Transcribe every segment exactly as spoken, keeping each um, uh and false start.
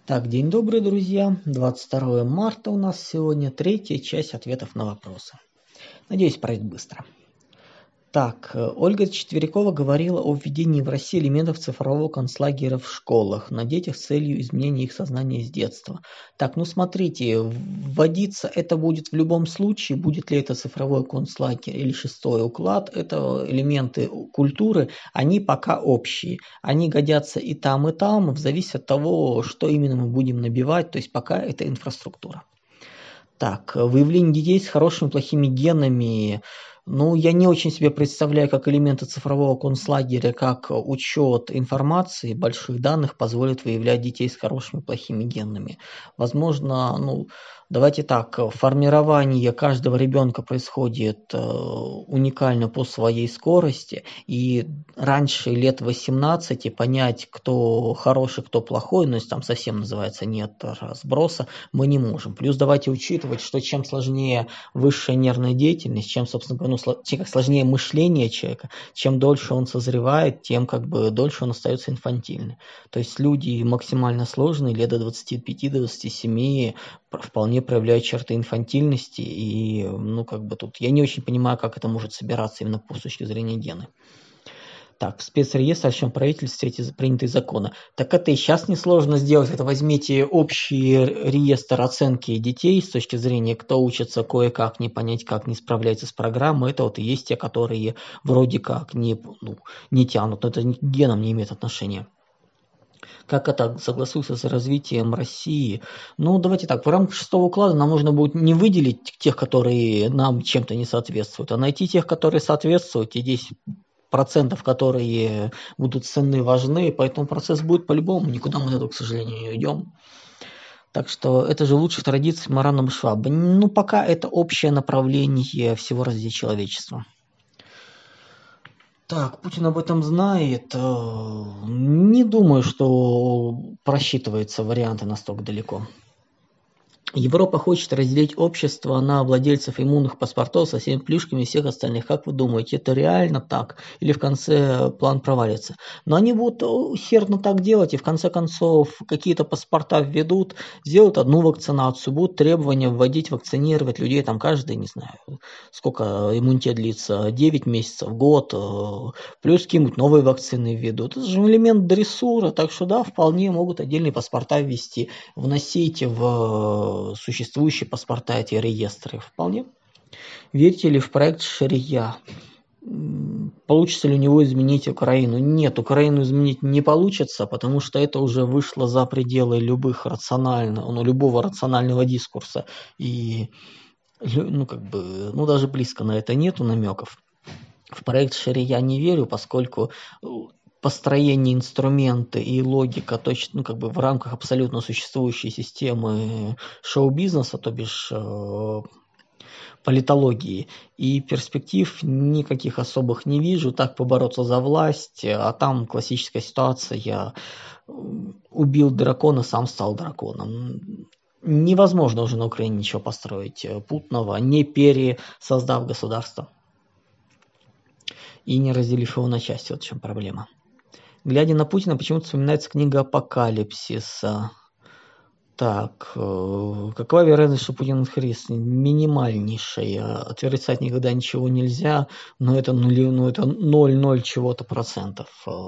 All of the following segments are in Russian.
Так, день добрый, друзья. двадцать второе марта у нас сегодня, третья часть ответов на вопросы. Надеюсь, пройдет быстро. Так, Ольга Четверякова говорила о введении в России элементов цифрового концлагеря в школах на детях с целью изменения их сознания с детства. Так, ну смотрите, вводиться это будет в любом случае, будет ли это цифровой концлагерь или шестой уклад, это элементы культуры, они пока общие. Они годятся и там, и там, в зависимости от того, что именно мы будем набивать, то есть пока это инфраструктура. Так, выявление детей с хорошими и плохими генами. Ну, я не очень себе представляю, как элементы цифрового концлагеря, как учет информации, больших данных позволит выявлять детей с хорошими и плохими генами. Возможно, ну, давайте так, формирование каждого ребенка происходит э, уникально по своей скорости, и раньше лет восемнадцати понять, кто хороший, кто плохой, ну, если там совсем называется нет разброса, мы не можем. Плюс давайте учитывать, что чем сложнее высшая нервная деятельность, чем, собственно говоря, ну, чем сложнее мышление человека, чем дольше он созревает, тем как бы дольше он остается инфантильным. То есть люди максимально сложные, лет до двадцати пяти до двадцати семи вполне проявляют черты инфантильности, и, ну, как бы тут я не очень понимаю, как это может собираться именно с точки зрения гена. Так, в спецреестр о чем правительстве эти принятые законы. Так это и сейчас несложно сделать. Это возьмите общий реестр оценки детей с точки зрения, кто учится кое-как, не понять, как не справляется с программой. Это вот и есть те, которые вроде как не, ну, не тянут. Но это к генам не имеет отношения. Как это согласуется с развитием России? Ну, давайте так, в рамках шестого уклада нам нужно будет не выделить тех, которые нам чем-то не соответствуют, а найти тех, которые соответствуют, и здесь процентов, которые будут ценны, важны, поэтому процесс будет по-любому, никуда мы от этого, к сожалению, не уйдем. Так что это же лучших традиций Марана Мшваба. Ну, пока это общее направление всего развития человечества. Так, Путин об этом знает. Не думаю, что просчитываются варианты настолько далеко. Европа хочет разделить общество на владельцев иммунных паспортов со всеми плюшками и всех остальных. Как вы думаете, это реально так? Или в конце план провалится? Но они будут усердно так делать, и в конце концов какие-то паспорта введут, сделают одну вакцинацию, будут требования вводить, вакцинировать людей там каждый, не знаю, сколько иммунитет длится, девять месяцев, год, плюс какие-нибудь новые вакцины введут. Это же элемент дрессура, так что да, вполне могут отдельные паспорта ввести, вносить в существующие паспорта эти реестры. Вполне. Верите ли в проект Шария? Получится ли у него изменить Украину? Нет, Украину изменить не получится, потому что это уже вышло за пределы любых рационального, ну, любого рационального дискурса. И ну, как бы, ну, даже близко на это нету намеков. В проект Шария не верю, поскольку построение инструмента и логика точно, ну, как бы в рамках абсолютно существующей системы шоу-бизнеса, то бишь э, политологии, и перспектив никаких особых не вижу. Так побороться за власть, а там классическая ситуация: убил дракона, сам стал драконом. Невозможно уже на Украине ничего построить путного, не пересоздав государство и не разделив его на части. Вот в чем проблема. Глядя на Путина, почему-то вспоминается книга «Апокалипсиса». Так, какова вероятность, что Путин Христ? Минимальнейшая. Отрицать никогда ничего нельзя, но это нули, ну, это ноль ноль чего-то процентов.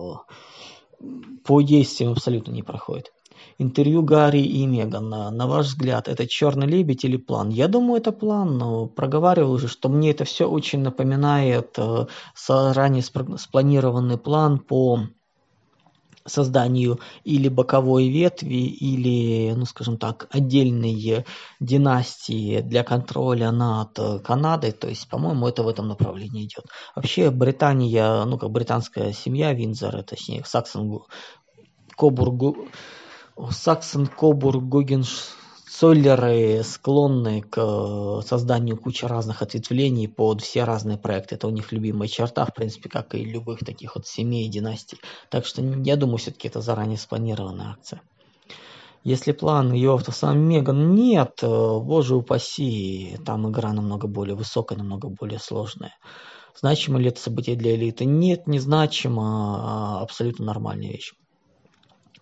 По действиям абсолютно не проходит. Интервью Гарри и Мегана. На ваш взгляд, это черный лебедь или план? Я думаю, это план, но проговаривал уже, что мне это все очень напоминает заранее спланированный план по созданию или боковой ветви, или, ну, скажем так, отдельной династии для контроля над Канадой. То есть, по-моему, это в этом направлении идет. Вообще, Британия, ну, как британская семья, Виндзор, точнее, Саксон, Кобург, Саксон, Кобург, Гогенцоллеры склонны к созданию кучи разных ответвлений под все разные проекты. Это у них любимая черта, в принципе, как и любых таких вот семей и династий. Так что я думаю, все-таки это заранее спланированная акция. Если план ее то сам Меган, нет, боже упаси, там игра намного более высокая, намного более сложная. Значимо ли это событие для элиты? Нет, не значимо, а абсолютно нормальная вещь.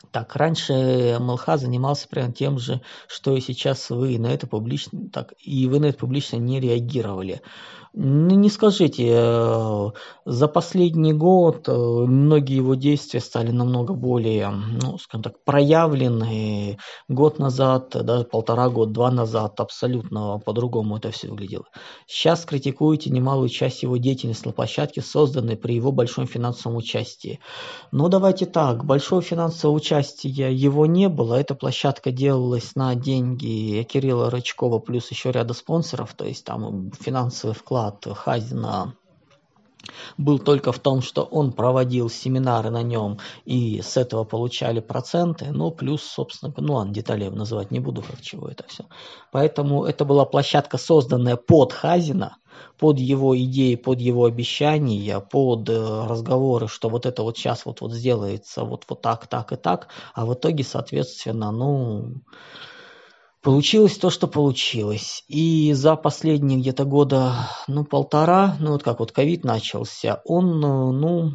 Так, раньше МЛХ занимался прям тем же, что и сейчас вы на это публично, так, и вы на это публично не реагировали. Ну, не скажите, э, за последний год э, многие его действия стали намного более, ну, скажем так, проявлены. Год назад, даже полтора года, два назад абсолютно по-другому это все выглядело. Сейчас критикуете немалую часть его деятельности на площадке, созданной при его большом финансовом участии. Ну, давайте так, большого финансового участия его не было. Эта площадка делалась на деньги Кирилла Рычкова плюс еще ряда спонсоров, то есть там финансовый вклад Хазина был только в том, что он проводил семинары на нем и с этого получали проценты, ну, плюс, собственно, ну, ладно, детали я называть не буду, как чего это все. Поэтому это была площадка, созданная под Хазина, под его идеи, под его обещания, под разговоры, что вот это вот сейчас вот, вот сделается вот, вот так, так и так, а в итоге, соответственно, ну... Получилось то, что получилось. И за последние где-то года, ну, полтора, ну, вот как вот ковид начался, он, ну,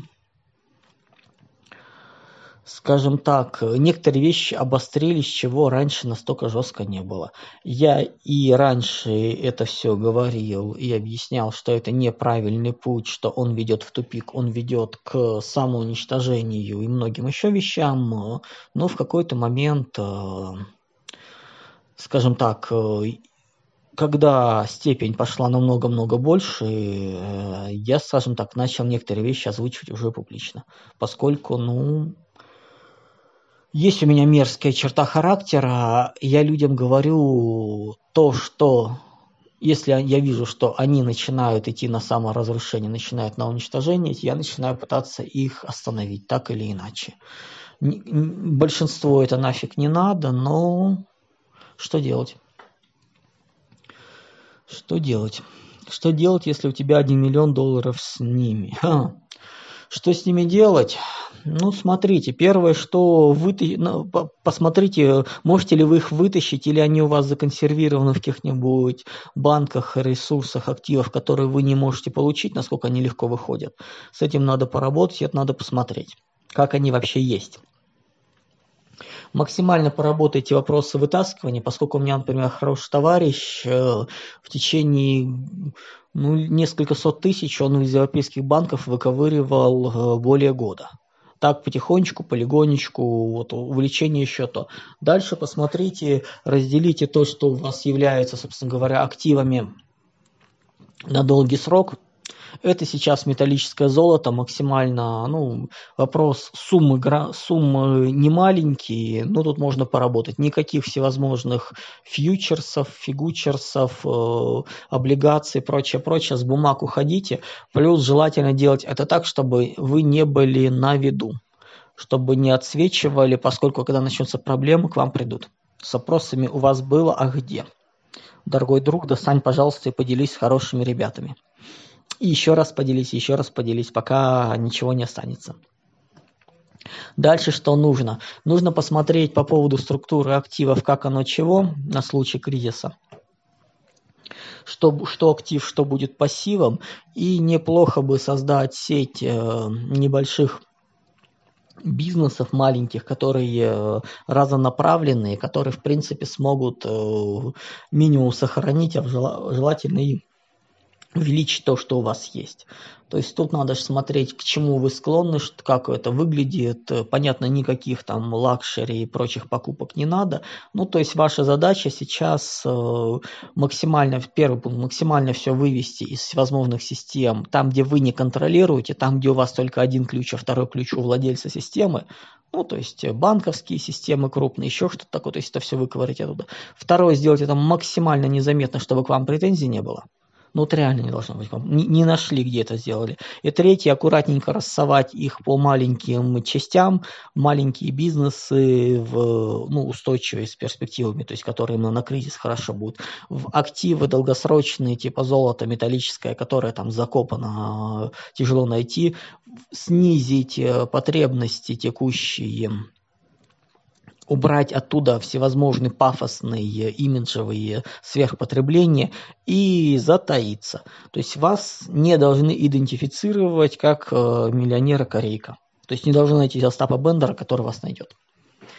скажем так, некоторые вещи обострились, чего раньше настолько жестко не было. Я и раньше это все говорил и объяснял, что это неправильный путь, что он ведет в тупик, он ведет к самоуничтожению и многим еще вещам, но в какой-то момент... Скажем так, когда степень пошла намного-много больше, я, скажем так, начал некоторые вещи озвучивать уже публично, поскольку, ну, есть у меня мерзкая черта характера, я людям говорю то, что, если я вижу, что они начинают идти на саморазрушение, начинают на уничтожение, я начинаю пытаться их остановить, так или иначе. Большинство это нафиг не надо, но что делать? Что делать? Что делать, если у тебя один миллион долларов с ними? Ха. Что с ними делать? Ну, смотрите, первое, что вы... Ну, посмотрите, можете ли вы их вытащить, или они у вас законсервированы в каких-нибудь банках, ресурсах, активах, которые вы не можете получить, насколько они легко выходят. С этим надо поработать, это надо посмотреть, как они вообще есть. Максимально поработайте вопросы вытаскивания, поскольку у меня, например, хороший товарищ в течение ну, несколько сот тысяч он из европейских банков выковыривал более года. Так потихонечку, полигонечку, вот, увеличение еще то. Дальше посмотрите, разделите то, что у вас является, собственно говоря, активами на долгий срок. Это сейчас металлическое золото максимально, ну, вопрос суммы, суммы не маленькие, но тут можно поработать. Никаких всевозможных фьючерсов, фигучерсов, э, облигаций, прочее, прочее. С бумаг уходите. Плюс желательно делать это так, чтобы вы не были на виду, чтобы не отсвечивали, поскольку когда начнутся проблемы, к вам придут. С вопросами у вас было, а где? Дорогой друг, достань, пожалуйста, и поделись с хорошими ребятами. И еще раз поделись, еще раз поделись, пока ничего не останется. Дальше что нужно? Нужно посмотреть по поводу структуры активов, как оно чего на случай кризиса. Что, что актив, что будет пассивом. И неплохо бы создать сеть э, небольших бизнесов маленьких, которые разнонаправленные, которые в принципе смогут э, минимум сохранить, а желательно и увеличить то, что у вас есть. То есть тут надо смотреть, к чему вы склонны, как это выглядит. Понятно, никаких там лакшери и прочих покупок не надо. Ну, то есть ваша задача сейчас максимально, первый пункт, максимально все вывести из всевозможных систем, там, где вы не контролируете, там, где у вас только один ключ, а второй ключ у владельца системы. Ну, то есть банковские системы крупные, еще что-то такое, то есть это все выковырять оттуда. Второе, сделать это максимально незаметно, чтобы к вам претензий не было. Ну, вот реально не должно быть. Не, не нашли, где это сделали. И третье, аккуратненько рассовать их по маленьким частям, маленькие бизнесы, в, ну, устойчивые с перспективами, то есть которые на кризис хорошо будут. В активы долгосрочные, типа золото металлическое, которое там закопано, тяжело найти, снизить потребности текущие, убрать оттуда всевозможные пафосные, имиджевые сверхпотребления и затаиться. То есть вас не должны идентифицировать как миллионера-корейка. То есть не должны найти Остапа Бендера, который вас найдет.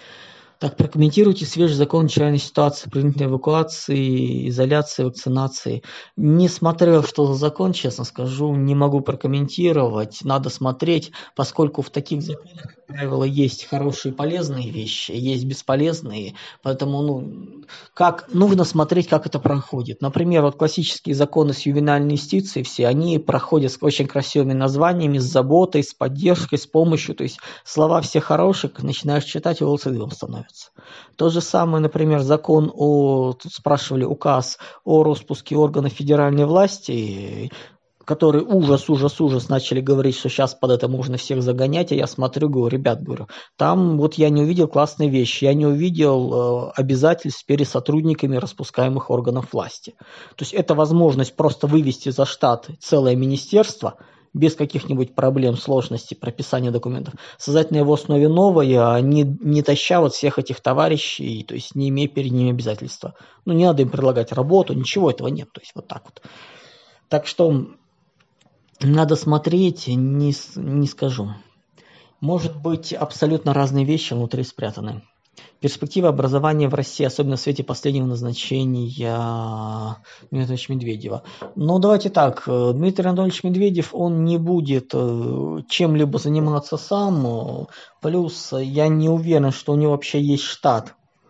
Так, прокомментируйте свежий закон чрезвычайной ситуации, принудительной эвакуации, изоляции, вакцинации. Не смотрел, что за закон, честно скажу, не могу прокомментировать. Надо смотреть, поскольку в таких законах, как правило, есть хорошие и полезные вещи, есть бесполезные. Поэтому ну, как, нужно смотреть, как это проходит. Например, вот классические законы с ювенальной юстицией все, они проходят с очень красивыми названиями, с заботой, с поддержкой, с помощью. То есть слова все хорошие, начинаешь читать, и волосы дыбом становятся. То же самое, например, закон о, тут спрашивали, указ о распуске органов федеральной власти, который ужас, ужас, ужас начали говорить, что сейчас под это можно всех загонять, а я смотрю, говорю, ребят, говорю, там вот я не увидел классные вещи, я не увидел э, обязательств перед сотрудниками распускаемых органов власти. То есть это возможность просто вывести за штат целое министерство, без каких-нибудь проблем, сложностей, прописания документов, создать на его основе новое, не, не таща вот всех этих товарищей, то есть не имея перед ними обязательства. Ну, не надо им предлагать работу, ничего этого нет, то есть вот так вот. Так что надо смотреть, не, не скажу. Может быть, абсолютно разные вещи внутри спрятаны. Перспектива образования в России, особенно в свете последнего назначения Дмитрия Анатольевича Медведева. Ну, давайте так, Дмитрий Анатольевич Медведев, он не будет чем-либо заниматься сам, плюс я не уверен, что у него вообще есть штат,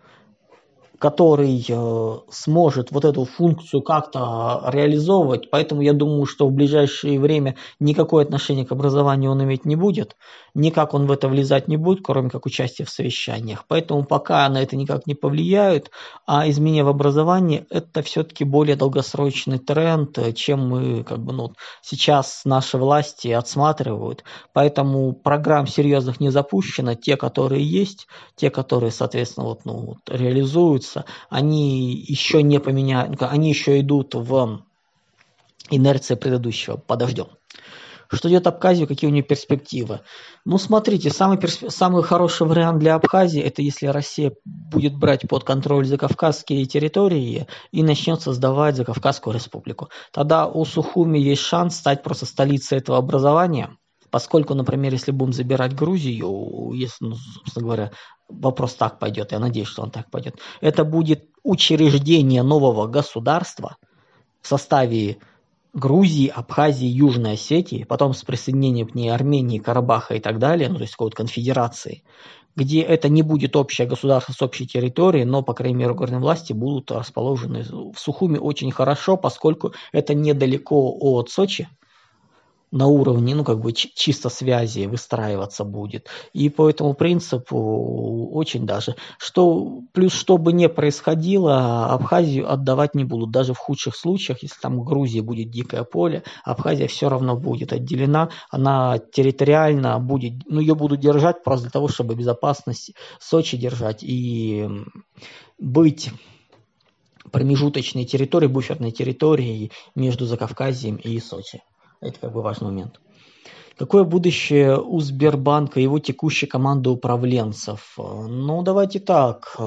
который э, сможет вот эту функцию как-то реализовывать, поэтому я думаю, что в ближайшее время никакое отношение к образованию он иметь не будет, никак он в это влезать не будет, кроме как участия в совещаниях, поэтому пока на это никак не повлияют, а изменения в образовании это все-таки более долгосрочный тренд, чем мы как бы ну, сейчас наши власти отсматривают, поэтому программ серьезных не запущено, те, которые есть, те, которые, соответственно, вот, ну, вот, реализуются, они еще не поменяют, они еще идут в инерции предыдущего, подождем. Что идет Абхазию, какие у нее перспективы? Ну, смотрите, самый, персп... самый хороший вариант для Абхазии, это если Россия будет брать под контроль закавказские территории и начнет создавать Закавказскую республику. Тогда у Сухуми есть шанс стать просто столицей этого образования, поскольку, например, если будем забирать Грузию, если, ну, собственно говоря, вопрос так пойдет, я надеюсь, что он так пойдет, это будет учреждение нового государства в составе Грузии, Абхазии, Южной Осетии, потом с присоединением к ней Армении, Карабаха и так далее, ну, то есть какой-то конфедерации, где это не будет общее государство с общей территорией, но, по крайней мере, органы власти будут расположены в Сухуми очень хорошо, поскольку это недалеко от Сочи, на уровне, ну, как бы чисто связи выстраиваться будет. И по этому принципу очень даже. Что, плюс, что бы ни происходило, Абхазию отдавать не будут. Даже в худших случаях, если там в Грузии будет дикое поле, Абхазия все равно будет отделена. Она территориально будет, ну, ее будут держать просто для того, чтобы безопасность Сочи держать и быть промежуточной территорией, буферной территорией между Закавказьем и Сочи. Это как бы важный момент. Какое будущее у Сбербанка и его текущей команды управленцев? Ну, давайте так.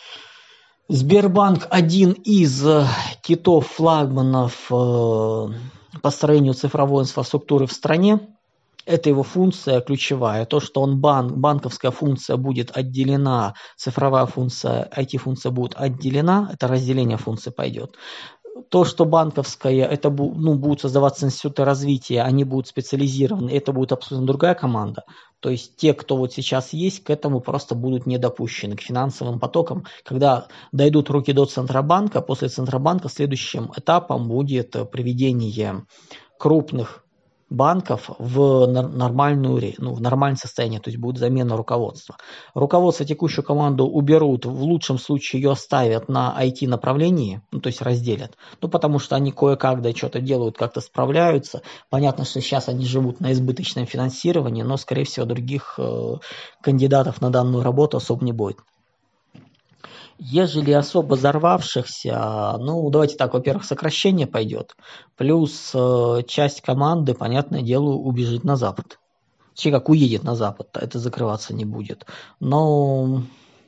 Сбербанк один из китов-флагманов по построению цифровой инфраструктуры в стране. Это его функция ключевая. То, что он банк, банковская функция будет отделена, цифровая функция, ай ти-функция будет отделена, это разделение функций пойдет. То, что банковская, это ну, будут создаваться институты развития, они будут специализированы, это будет абсолютно другая команда. То есть те, кто вот сейчас есть, к этому просто будут не допущены, к финансовым потокам. Когда дойдут руки до Центробанка, после Центробанка следующим этапом будет приведение крупных банков в нормальную, ну, в нормальное состояние, то есть будет замена руководства. Руководство текущую команду уберут, в лучшем случае ее оставят на ай ти-направлении, ну, то есть разделят, ну, потому что они кое-как, да, что-то делают, как-то справляются. Понятно, что сейчас они живут на избыточном финансировании, но, скорее всего, других э, кандидатов на данную работу особо не будет. Ежели особо взорвавшихся, ну, давайте так, во-первых, сокращение пойдет, плюс э, часть команды, понятное дело, убежит на Запад. Точнее, как уедет на Запад, это закрываться не будет. Но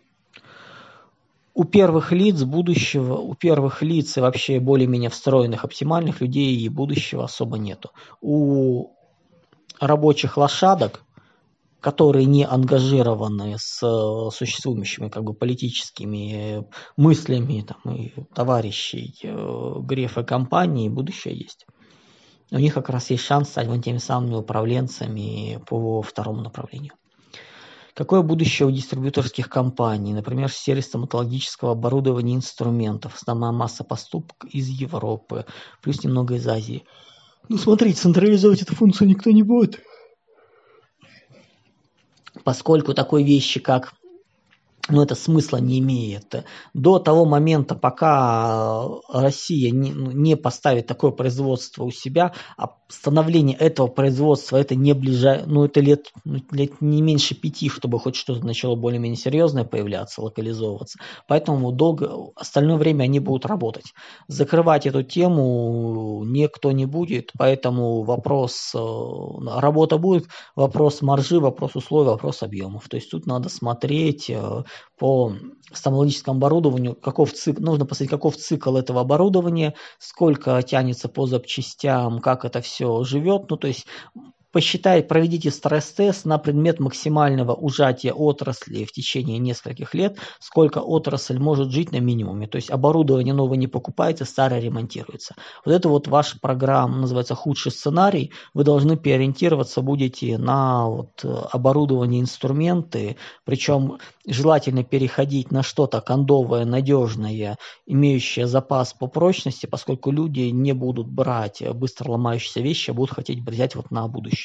у первых лиц будущего, у первых лиц и вообще более-менее встроенных, оптимальных людей и будущего особо нету. У рабочих лошадок которые не ангажированы с существующими как бы политическими мыслями там, и товарищей Грефа и компании, будущее есть. У них как раз есть шанс стать вон теми самыми управленцами по второму направлению. Какое будущее у дистрибьюторских компаний, например, в сфере стоматологического оборудования и инструментов? Основная масса поступок из Европы, плюс немного из Азии. Ну, смотрите, централизовать эту функцию никто не будет. Поскольку такой вещи, как, ну, это смысла не имеет. До того момента, пока Россия не, не поставит такое производство у себя, а становление этого производства, это не ближай, ну, это лет, лет не меньше пяти, чтобы хоть что-то начало более-менее серьезное появляться, локализовываться. Поэтому долго, остальное время они будут работать. Закрывать эту тему никто не будет, поэтому вопрос, работа будет, вопрос маржи, вопрос условий, вопрос объемов. То есть тут надо смотреть по стоматологическому оборудованию, каков цикл, нужно посмотреть, каков цикл этого оборудования, сколько тянется по запчастям, как это все живет. Ну, то есть посчитайте, проведите стресс-тест на предмет максимального ужатия отрасли в течение нескольких лет, сколько отрасль может жить на минимуме. То есть оборудование новое не покупается, старое ремонтируется. Вот это вот ваша программа, называется худший сценарий. Вы должны переориентироваться будете на вот оборудование, инструменты, причем желательно переходить на что-то кондовое, надежное, имеющее запас по прочности, поскольку люди не будут брать быстро ломающиеся вещи, а будут хотеть взять вот на будущее.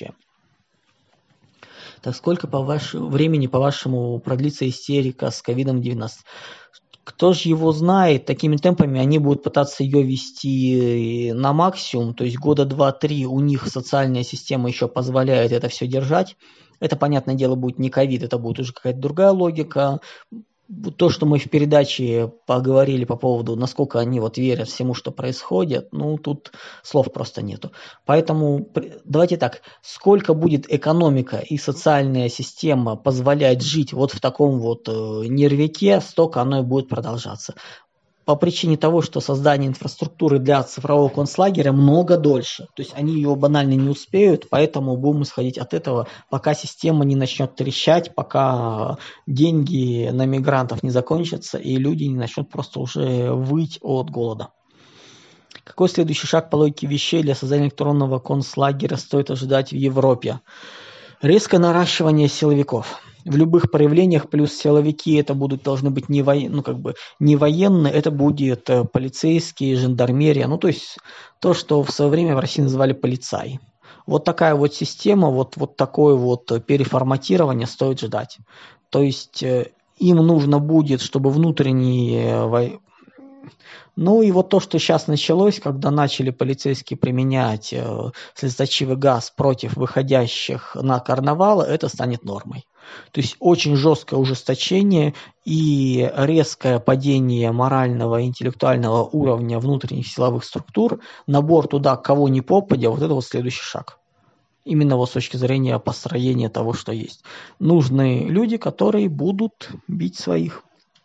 Так сколько по вашему времени, по-вашему, продлится истерика с ковид девятнадцать? Кто же его знает? Такими темпами они будут пытаться ее вести на максимум, то есть года два-три у них социальная система еще позволяет это все держать. Это, понятное дело, будет не ковид, это будет уже какая-то другая логика. То, что мы в передаче поговорили по поводу, насколько они вот верят всему, что происходит, ну, тут слов просто нету. Поэтому давайте так, сколько будет экономика и социальная система позволять жить вот в таком вот нервяке, столько оно и будет продолжаться. По причине того, что создание инфраструктуры для цифрового концлагеря много дольше. То есть они ее банально не успеют, поэтому будем исходить от этого, пока система не начнет трещать, пока деньги на мигрантов не закончатся и люди не начнут просто уже выть от голода. Какой следующий шаг по логике вещей для создания электронного концлагеря стоит ожидать в Европе? Резкое наращивание силовиков. В любых проявлениях плюс силовики это будут должны быть не, воен, ну, как бы не военные, это будет полицейские, жандармерия, ну то есть то, что в свое время в России называли полицай. Вот такая вот система, вот, вот такое вот переформатирование стоит ждать. То есть им нужно будет, чтобы внутренние... Ну и вот то, что сейчас началось, когда начали полицейские применять э, слезоточивый газ против выходящих на карнавалы, это станет нормой. То есть очень жесткое ужесточение и резкое падение морального и интеллектуального уровня внутренних силовых структур, набор туда кого ни попадя, вот это вот следующий шаг. Именно вот с точки зрения построения того, что есть. Нужны люди, которые будут бить своих.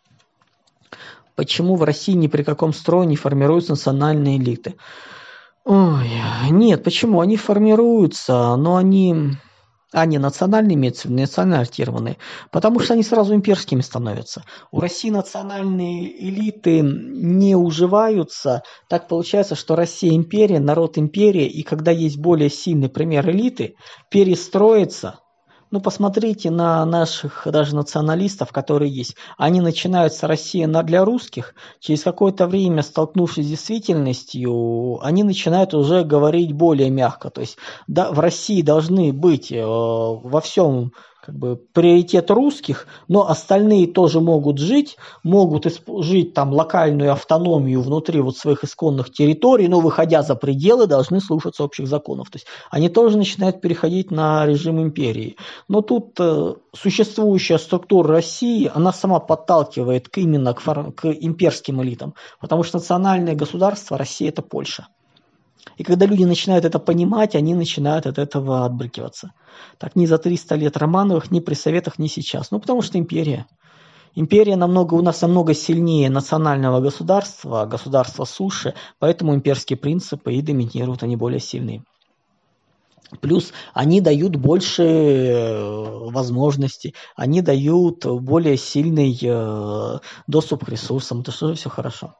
Почему в России ни при каком строе не формируются национальные элиты? Ой, нет, почему? Они формируются, но они... А, не, национальные имеются в виду, национально ориентированные. Потому что они сразу имперскими становятся. У России национальные элиты не уживаются. Так получается, что Россия империя, народ империя, и когда есть более сильный пример элиты, перестроится. Ну, посмотрите на наших даже националистов, которые есть. Они начинают с России для русских, через какое-то время, столкнувшись с действительностью, они начинают уже говорить более мягко. То есть да, в России должны быть э, во всем как бы приоритет русских, но остальные тоже могут жить, могут жить там локальную автономию внутри вот своих исконных территорий, но выходя за пределы, должны слушаться общих законов. То есть они тоже начинают переходить на режим империи. Но тут э, существующая структура России, она сама подталкивает к, именно к, фор- к имперским элитам, потому что национальное государство России – это Польша. И когда люди начинают это понимать, они начинают от этого отбрыкиваться. Так ни за триста лет Романовых, ни при советах, ни сейчас. Ну, потому что империя. Империя намного, у нас намного сильнее национального государства, государства суши, поэтому имперские принципы и доминируют, они более сильные. Плюс они дают больше возможностей, они дают более сильный доступ к ресурсам. Это что же все хорошо.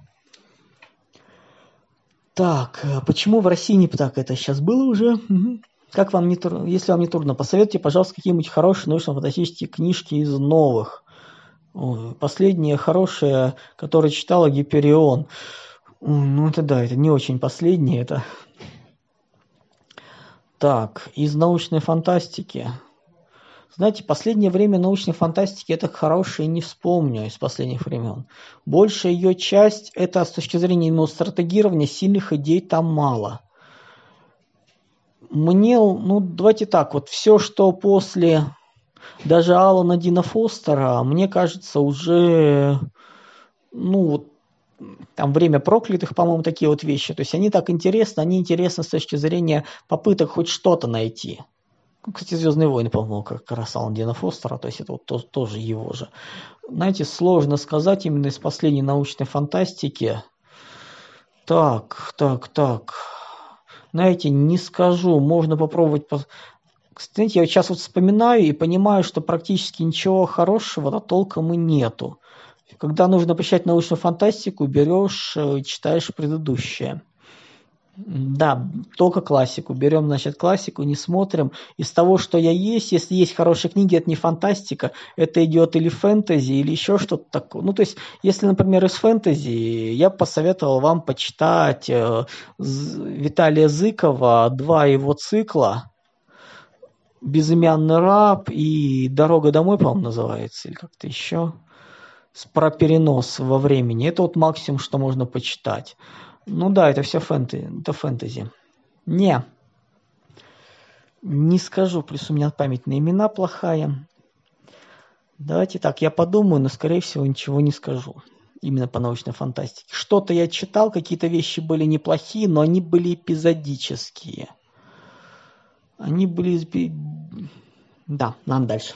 Так, почему в России не так? Это сейчас было уже? Угу. Как вам не трудно? Если вам не трудно, посоветуйте, пожалуйста, какие-нибудь хорошие научно-фантастические книжки из новых. Ой, последнее хорошее, которое читала, Гиперион. Ну это да, это не очень последнее, это... Так, из научной фантастики. Знаете, последнее время научной фантастики это хорошее не вспомню из последних времен. Большая ее часть, это с точки зрения именно стратегирования, сильных идей там мало. Мне, ну давайте так, вот все, что после даже Алана Дина Фостера, мне кажется, уже, ну вот, там «Время проклятых», по-моему, такие вот вещи. То есть они так интересны, они интересны с точки зрения попыток хоть что-то найти. Кстати, «Звездные войны», по-моему, как раз Алана Дина Фостера, то есть это вот тоже, тоже его же. Знаете, сложно сказать именно из последней научной фантастики. Так, так, так. Знаете, не скажу, можно попробовать... Кстати, я сейчас вот вспоминаю и понимаю, что практически ничего хорошего толком и нету. Когда нужно почитать научную фантастику, берешь, читаешь предыдущее. Да, только классику. Берем, значит, классику, не смотрим. Из того, что я есть, если есть хорошие книги, это не фантастика, это идет или фэнтези, или еще что-то такое. Ну, то есть, если, например, из фэнтези, я бы посоветовал вам почитать э, Виталия Зыкова, два его цикла. «Безымянный раб» и «Дорога домой», по-моему, называется, или как-то еще. Про перенос во времени. Это вот максимум, что можно почитать. Ну да, это все фэнтези. Это фэнтези. Не. Не скажу, плюс у меня память на имена плохая. Давайте так, я подумаю, но, скорее всего, ничего не скажу. Именно по научной фантастике. Что-то я читал, какие-то вещи были неплохие, но они были эпизодические. Они были... Да, нам дальше.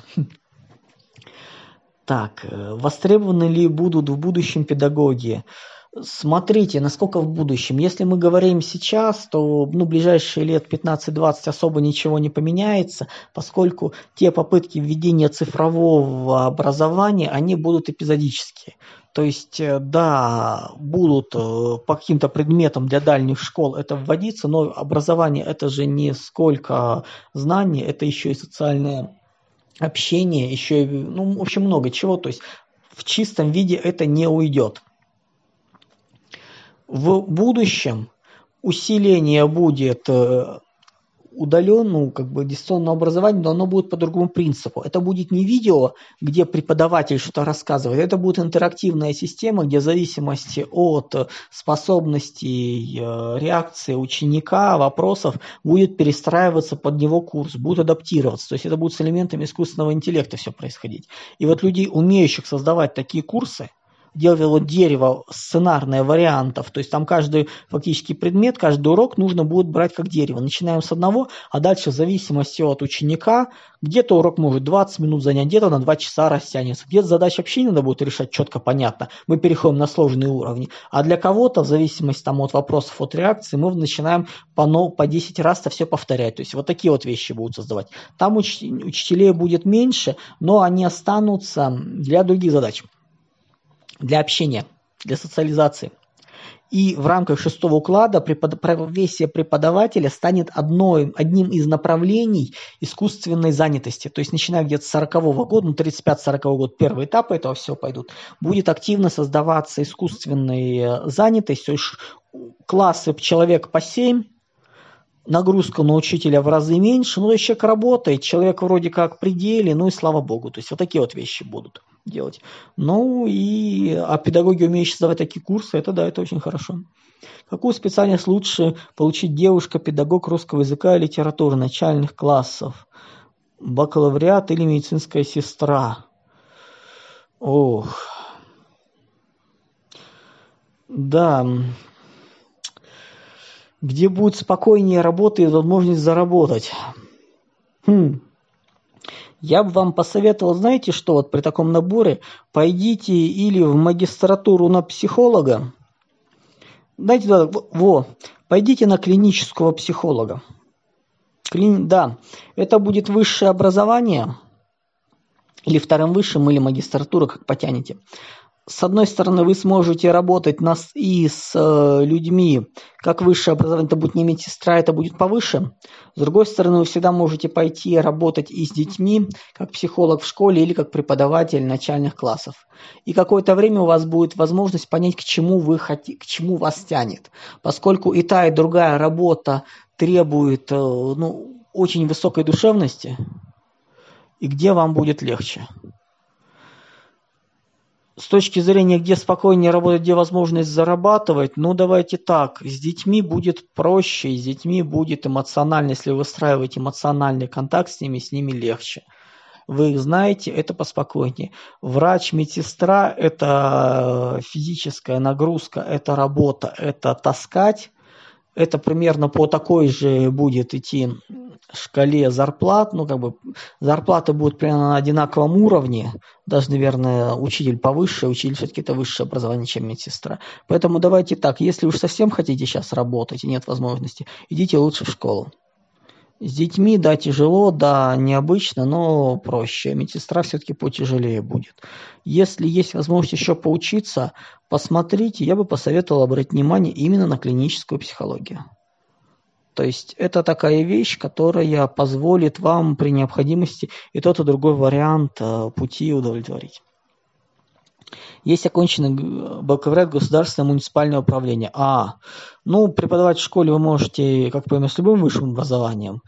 Так, востребованы ли будут в будущем педагоги? Смотрите, насколько в будущем. Если мы говорим сейчас, то ну, ближайшие лет пятнадцать-двадцать особо ничего не поменяется, поскольку те попытки введения цифрового образования, они будут эпизодические. То есть, да, будут по каким-то предметам для дальних школ это вводиться, но образование это же не сколько знаний, это еще и социальное общение, еще и, ну, в общем, много чего. То есть, в чистом виде это не уйдет. В будущем усиление будет удаленно, ну, как бы дистанционное образование, но оно будет по другому принципу. Это будет не видео, где преподаватель что-то рассказывает, это будет интерактивная система, где в зависимости от способностей реакции ученика, вопросов, будет перестраиваться под него курс, будет адаптироваться. То есть это будет с элементами искусственного интеллекта все происходить. И вот людей, умеющих создавать такие курсы, делали вот дерево сценарное вариантов, то есть там каждый фактически предмет, каждый урок нужно будет брать как дерево. Начинаем с одного, а дальше в зависимости от ученика, где-то урок может двадцать минут занять, где-то на два часа растянется, где-то задача вообще надо будет решать четко, понятно, мы переходим на сложные уровни, а для кого-то в зависимости там, от вопросов, от реакции, мы начинаем по, ну, по десять раз это все повторять, то есть вот такие вот вещи будут создавать. Там уч- учителей будет меньше, но они останутся для других задач. Для общения, для социализации. И в рамках шестого уклада препод... профессия преподавателя станет одной, одним из направлений искусственной занятости. То есть начиная где-то с сорокового года, ну тридцать пятый сороковой год, первые этапы этого всего пойдут, будет активно создаваться искусственная занятость, то есть классы человек по семь, нагрузка на учителя в разы меньше, но человек работает, человек вроде как в пределе, ну и слава богу. То есть вот такие вот вещи будут делать. Ну и а педагоги, умеющие создавать такие курсы, это да, это очень хорошо. Какую специальность лучше получить девушка, педагог русского языка и литературы начальных классов? Бакалавриат или медицинская сестра? Ох. Да. Где будет спокойнее работа и возможность заработать? Хм. Я бы вам посоветовал, знаете что, вот при таком наборе, пойдите или в магистратуру на психолога, знаете, во, пойдите на клинического психолога. Кли... Да, это будет высшее образование, или вторым высшим, или магистратура, как потянете. С одной стороны, вы сможете работать нас и с э, людьми, как высшее образование, это будет не медсестра, это будет повыше. С другой стороны, вы всегда можете пойти работать и с детьми, как психолог в школе или как преподаватель начальных классов. И какое-то время у вас будет возможность понять, к чему вы хотите, к чему вас тянет. Поскольку и та, и другая работа требует э, ну, очень высокой душевности, и где вам будет легче. С точки зрения, где спокойнее работать, где возможность зарабатывать, ну давайте так, с детьми будет проще, с детьми будет эмоционально, если вы выстраиваете эмоциональный контакт с ними, с ними легче. Вы их знаете, это поспокойнее. Врач, медсестра – это физическая нагрузка, это работа, это таскать. Это примерно по такой же будет идти шкале зарплат, ну как бы зарплаты будут примерно на одинаковом уровне, даже, наверное, учитель повыше, учитель все-таки это высшее образование, чем медсестра. Поэтому давайте так, если уж совсем хотите сейчас работать и нет возможности, идите лучше в школу. С детьми, да, тяжело, да, необычно, но проще. Медсестра все-таки потяжелее будет. Если есть возможность еще поучиться, посмотрите, я бы посоветовал обратить внимание именно на клиническую психологию. То есть это такая вещь, которая позволит вам при необходимости и тот, и другой вариант пути удовлетворить. Есть оконченный бакалавриат государственное муниципальное управление. А, ну, преподавать в школе вы можете, как понимаю, с любым высшим образованием.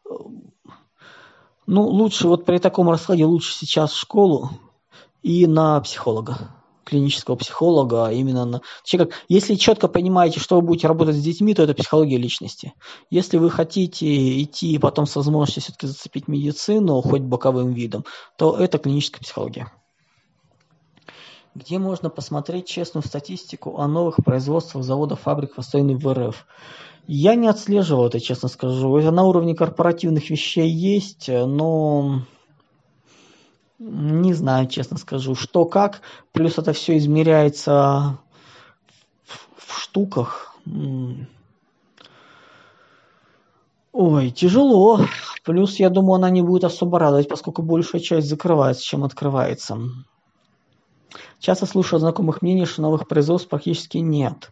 Ну, лучше вот при таком раскладе лучше сейчас в школу и на психолога, клинического психолога, именно на... Если четко понимаете, что вы будете работать с детьми, то это психология личности. Если вы хотите идти потом с возможностью все-таки зацепить медицину, хоть боковым видом, то это клиническая психология. Где можно посмотреть честную статистику о новых производствах заводов, фабрик, построенных в эр эф? Я не отслеживал это, честно скажу. Это на уровне корпоративных вещей есть, но не знаю, честно скажу, что как. Плюс это все измеряется в штуках. Ой, тяжело. Плюс, я думаю, она не будет особо радовать, поскольку большая часть закрывается, чем открывается. Часто слушаю от знакомых мнений, что новых производств практически нет.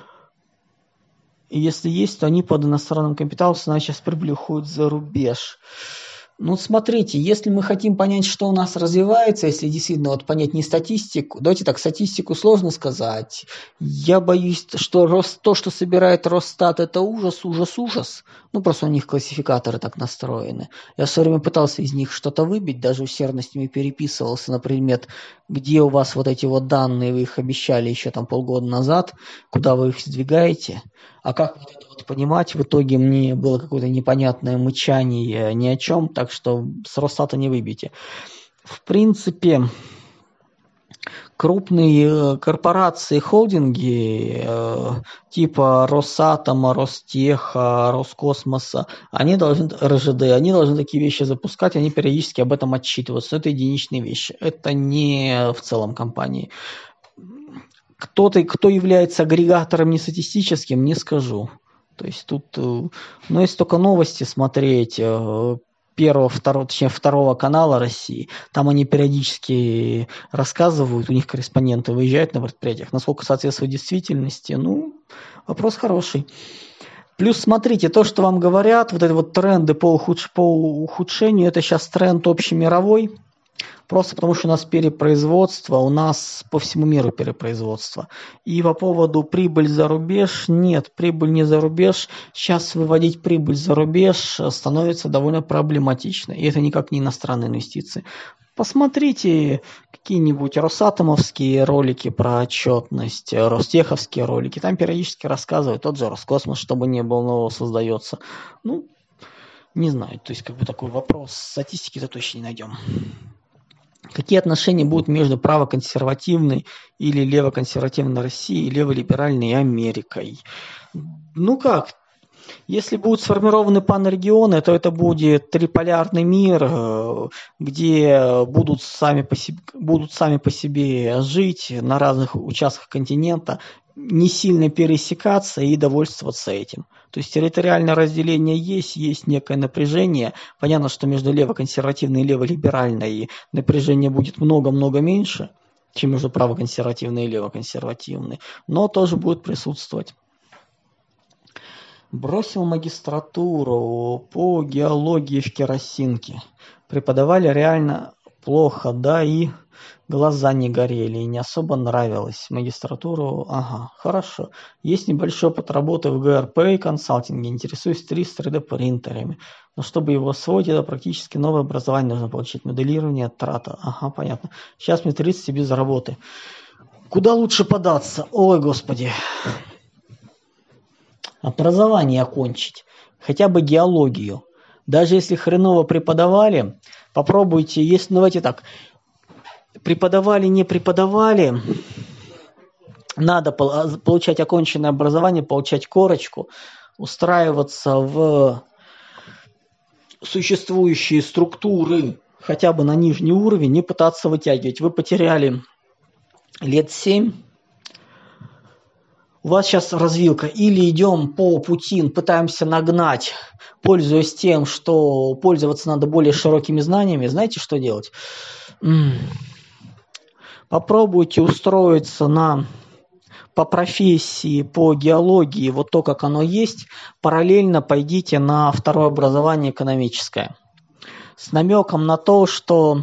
И если есть, то они под иностранным капиталом, иначе с прибылью уходят за рубеж. Ну, смотрите, если мы хотим понять, что у нас развивается, если действительно вот понять не статистику, давайте так, статистику сложно сказать. Я боюсь, что рост, то, что собирает Росстат, это ужас, ужас, ужас. Ну, просто у них классификаторы так настроены. Я все время пытался из них что-то выбить, даже усердно с ними переписывался на предмет, где у вас вот эти вот данные, вы их обещали еще там полгода назад, куда вы их сдвигаете. А как вот это вот понимать, в итоге мне было какое-то непонятное мычание ни о чем, так что с Росстата не выбейте. В принципе, крупные корпорации, холдинги типа Росатома, Ростеха, Роскосмоса, они должны, эр жэ дэ, они должны такие вещи запускать, они периодически об этом отчитываются. Это единичные вещи, это не в целом компании. Кто-то, кто является агрегатором не статистическим, не скажу. То есть тут, ну, если только новости смотреть первого, второго, точнее, второго канала России, там они периодически рассказывают, у них корреспонденты выезжают на предприятиях, насколько соответствует действительности, ну, вопрос хороший. Плюс, смотрите, то, что вам говорят, вот эти вот тренды по, ухудш... по ухудшению, это сейчас тренд общемировой. Просто потому, что у нас перепроизводство, у нас по всему миру перепроизводство. И по поводу прибыль за рубеж, нет, прибыль не за рубеж. Сейчас выводить прибыль за рубеж становится довольно проблематично. И это никак не иностранные инвестиции. Посмотрите какие-нибудь росатомовские ролики про отчетность, ростеховские ролики. Там периодически рассказывают, тот же Роскосмос, чтобы не было нового, создается. Ну, не знаю, то есть как бы такой вопрос. Статистики-то точно не найдем. Какие отношения будут между правоконсервативной или левоконсервативной Россией и леволиберальной Америкой? Ну как, если будут сформированы панрегионы, то это будет триполярный мир, где будут сами по себе, будут сами по себе жить на разных участках континента не сильно пересекаться и довольствоваться этим. То есть территориальное разделение есть, есть некое напряжение. Понятно, что между левоконсервативной и леволиберальной напряжение будет много-много меньше, чем между правоконсервативной и левоконсервативной, но тоже будет присутствовать. Бросил магистратуру по геологии в Керосинке. Преподавали реально плохо, да, и глаза не горели, и не особо нравилось. Магистратуру, ага, хорошо. Есть небольшой опыт работы в гэ эр пэ и консалтинге. Интересуюсь три с три дэ принтерами. Но чтобы его освоить, это практически новое образование. Нужно получить моделирование, трата. Ага, понятно. Сейчас мне тридцать и без работы. Куда лучше податься? Ой, господи. Образование окончить. Хотя бы геологию. Даже если хреново преподавали, попробуйте, если, ну, давайте так, преподавали, не преподавали, надо получать оконченное образование, получать корочку, устраиваться в существующие структуры, хотя бы на нижний уровень, не пытаться вытягивать. Вы потеряли лет семь, у вас сейчас развилка. Или идем по пути, пытаемся нагнать, пользуясь тем, что пользоваться надо более широкими знаниями. Знаете, что делать? Попробуйте устроиться на, по профессии, по геологии, вот то, как оно есть. Параллельно пойдите на второе образование экономическое. С намеком на то, что...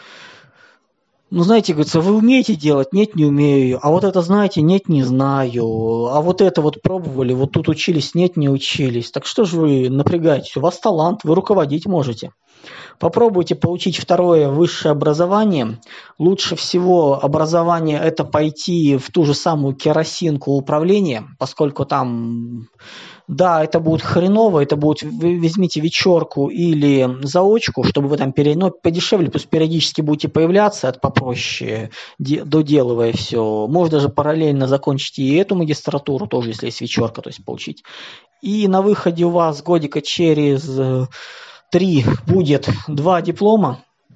Ну, знаете, говорится, вы умеете делать? Нет, не умею. А вот это знаете? Нет, не знаю. А вот это вот пробовали, вот тут учились? Нет, не учились. Так что же вы напрягаетесь? У вас талант, вы руководить можете. Попробуйте получить второе высшее образование. Лучше всего образование – это пойти в ту же самую керосинку управления, поскольку там... Да, это будет хреново, это будет, вы возьмите вечерку или заочку, чтобы вы там, пере... ну, подешевле, пусть периодически будете появляться, это попроще, де... доделывая все. Можно даже параллельно закончить и эту магистратуру, тоже, если есть вечерка, то есть получить. И на выходе у вас годика через три будет два диплома,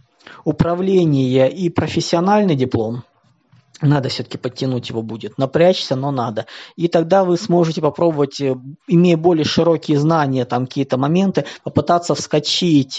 управление и профессиональный диплом. Надо все-таки подтянуть его будет. Напрячься, но надо. И тогда вы сможете попробовать, имея более широкие знания, там какие-то моменты, попытаться вскочить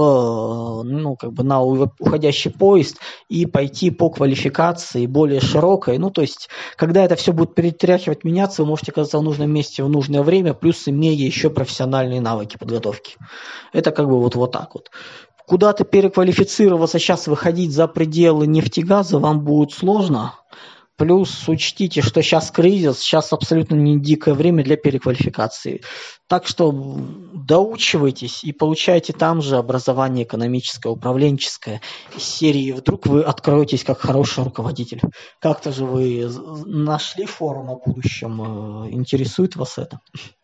в, ну, как бы на уходящий поезд и пойти по квалификации более широкой. Ну, то есть, когда это все будет перетряхивать, меняться, вы можете оказаться в нужном месте в нужное время, плюс имея еще профессиональные навыки подготовки. Это как бы вот, вот так вот. Куда-то переквалифицироваться, сейчас выходить за пределы нефтегаза вам будет сложно. Плюс учтите, что сейчас кризис, сейчас абсолютно не дикое время для переквалификации. Так что доучивайтесь и получайте там же образование экономическое, управленческое. Из серии вдруг вы откроетесь как хороший руководитель. Как-то же вы нашли форум о будущем, интересует вас это?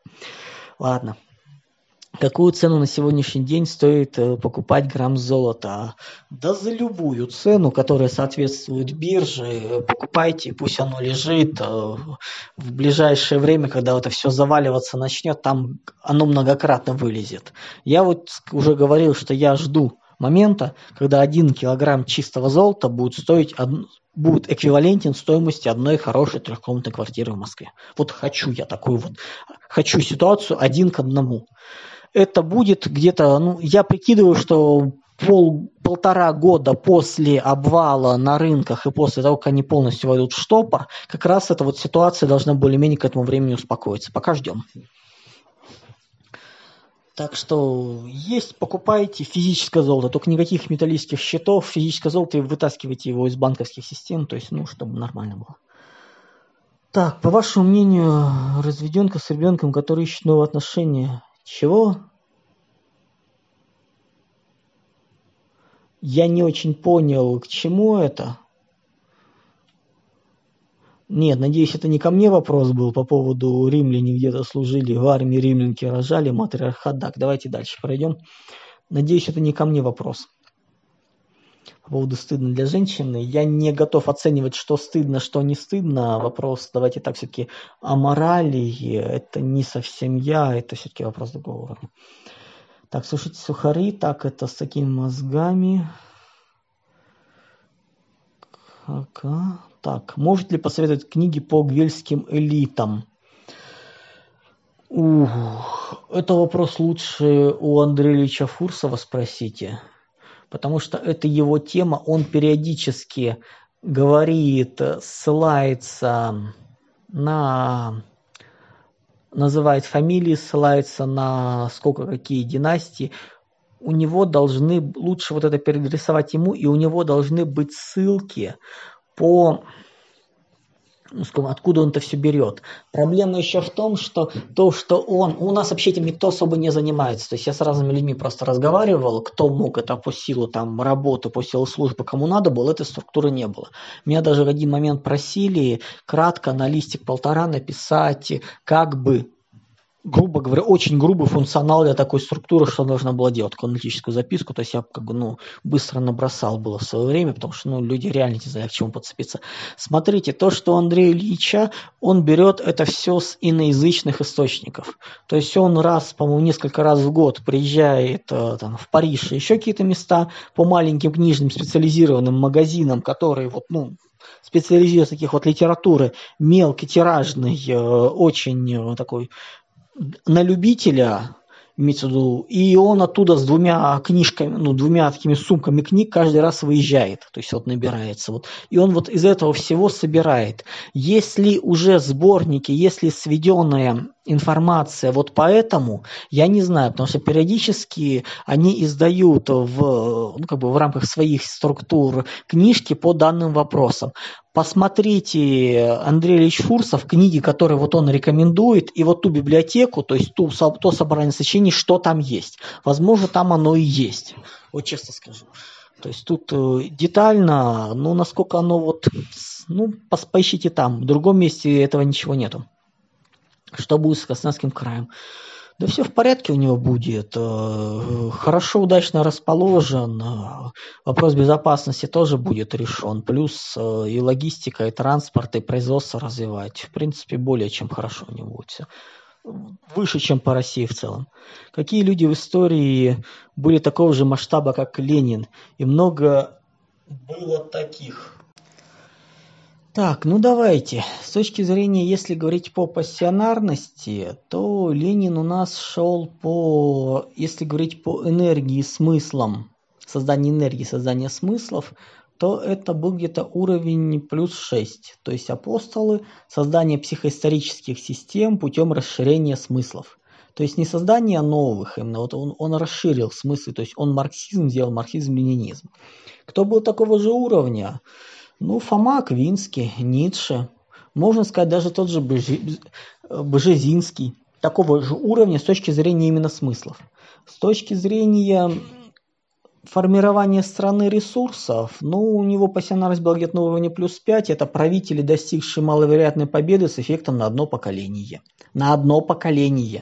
Ладно. Какую цену на сегодняшний день стоит покупать грамм золота? Да за любую цену, которая соответствует бирже, покупайте, пусть оно лежит. В ближайшее время, когда это все заваливаться начнет, там оно многократно вылезет. Я вот уже говорил, что я жду момента, когда один килограмм чистого золота будет стоить, будет эквивалентен стоимости одной хорошей трехкомнатной квартиры в Москве. Вот хочу я такую вот, хочу ситуацию один к одному. Это будет где-то, ну, я прикидываю, что пол, полтора года после обвала на рынках и после того, как они полностью войдут в штопор, как раз эта вот ситуация должна более-менее к этому времени успокоиться. Пока ждем. Так что есть, покупайте физическое золото, только никаких металлических счетов, физическое золото, и вытаскивайте его из банковских систем, то есть, ну, чтобы нормально было. Так, по вашему мнению, разведенка с ребенком, который ищет новые отношения, чего? Я не очень понял, к чему это. Нет, надеюсь, это не ко мне вопрос был по поводу римляне где-то служили, в армии римлянки рожали, матриархат. Так, давайте дальше пройдем. Надеюсь, это не ко мне вопрос. По поводу стыдно для женщины. Я не готов оценивать, что стыдно, что не стыдно. Вопрос, давайте так, все-таки о морали. Это не совсем я, это все-таки вопрос другого уровня. Так, слушайте, сухари, так, это с такими мозгами. Ага. Так, может ли посоветовать книги по гвельским элитам? Ух, это вопрос лучше у Андрея Ильича Фурсова спросите, потому что это его тема, он периодически говорит, ссылается на, называет фамилии, ссылается на сколько какие династии. У него должны, лучше вот это переадресовать ему, и у него должны быть ссылки по... откуда он это все берет. Проблема еще в том, что то, что он... У нас вообще этим никто особо не занимается. То есть я с разными людьми просто разговаривал, кто мог это по силу там, работы, по силу службы, кому надо было, этой структуры не было. Меня даже в один момент просили кратко на листик полтора написать как бы, грубо говоря, очень грубый функционал для такой структуры, что нужно было делать, такую аналитическую записку, то есть я как бы, ну, быстро набросал было в свое время, потому что, ну, люди реально не знали, к чему подцепиться. Смотрите, то, что у Андрея Ильича, он берет это все с иноязычных источников, то есть он раз, по-моему, несколько раз в год приезжает там, в Париж и еще какие-то места по маленьким книжным специализированным магазинам, которые вот, ну, специализируются таких вот литературы, мелкотиражный, очень такой на любителя, имеется в виду, и он оттуда с двумя книжками, ну, двумя такими сумками книг каждый раз выезжает, то есть вот набирается. Вот. И он вот из этого всего собирает. Если уже сборники, если сведенная информация вот поэтому, я не знаю, потому что периодически они издают в, ну, как бы в рамках своих структур книжки по данным вопросам. Посмотрите Андрей Ильич Фурсов, книги, которые вот он рекомендует, и вот ту библиотеку, то есть ту, то собрание сочинений, что там есть. Возможно, там оно и есть. Вот честно скажу. То есть тут детально, ну, насколько оно вот, ну, поищите там. В другом месте этого ничего нету. Что будет с Краснодарским краем? Да все в порядке у него будет. Хорошо, удачно расположен. Вопрос безопасности тоже будет решен. Плюс и логистика, и транспорт, и производство развивать. В принципе, более чем хорошо у него будет все. Выше, чем по России в целом. Какие люди в истории были такого же масштаба, как Ленин? И много было таких. Так, ну давайте. С точки зрения, если говорить по пассионарности, то Ленин у нас шел по, если говорить по энергии, смыслам, созданию энергии, создания смыслов, то это был где-то уровень плюс шесть. То есть апостолы, создание психоисторических систем путем расширения смыслов. То есть не создание новых, именно вот он, он расширил смыслы, то есть он марксизм сделал, марксизм-ленинизм. Кто был такого же уровня? Ну, Фома Аквинский, Ницше, можно сказать, даже тот же Бжезинский, такого же уровня с точки зрения именно смыслов. С точки зрения формирования страны ресурсов, ну, у него пассионарность была где-то на уровне плюс пять, это правители, достигшие маловероятной победы с эффектом на одно поколение. На одно поколение.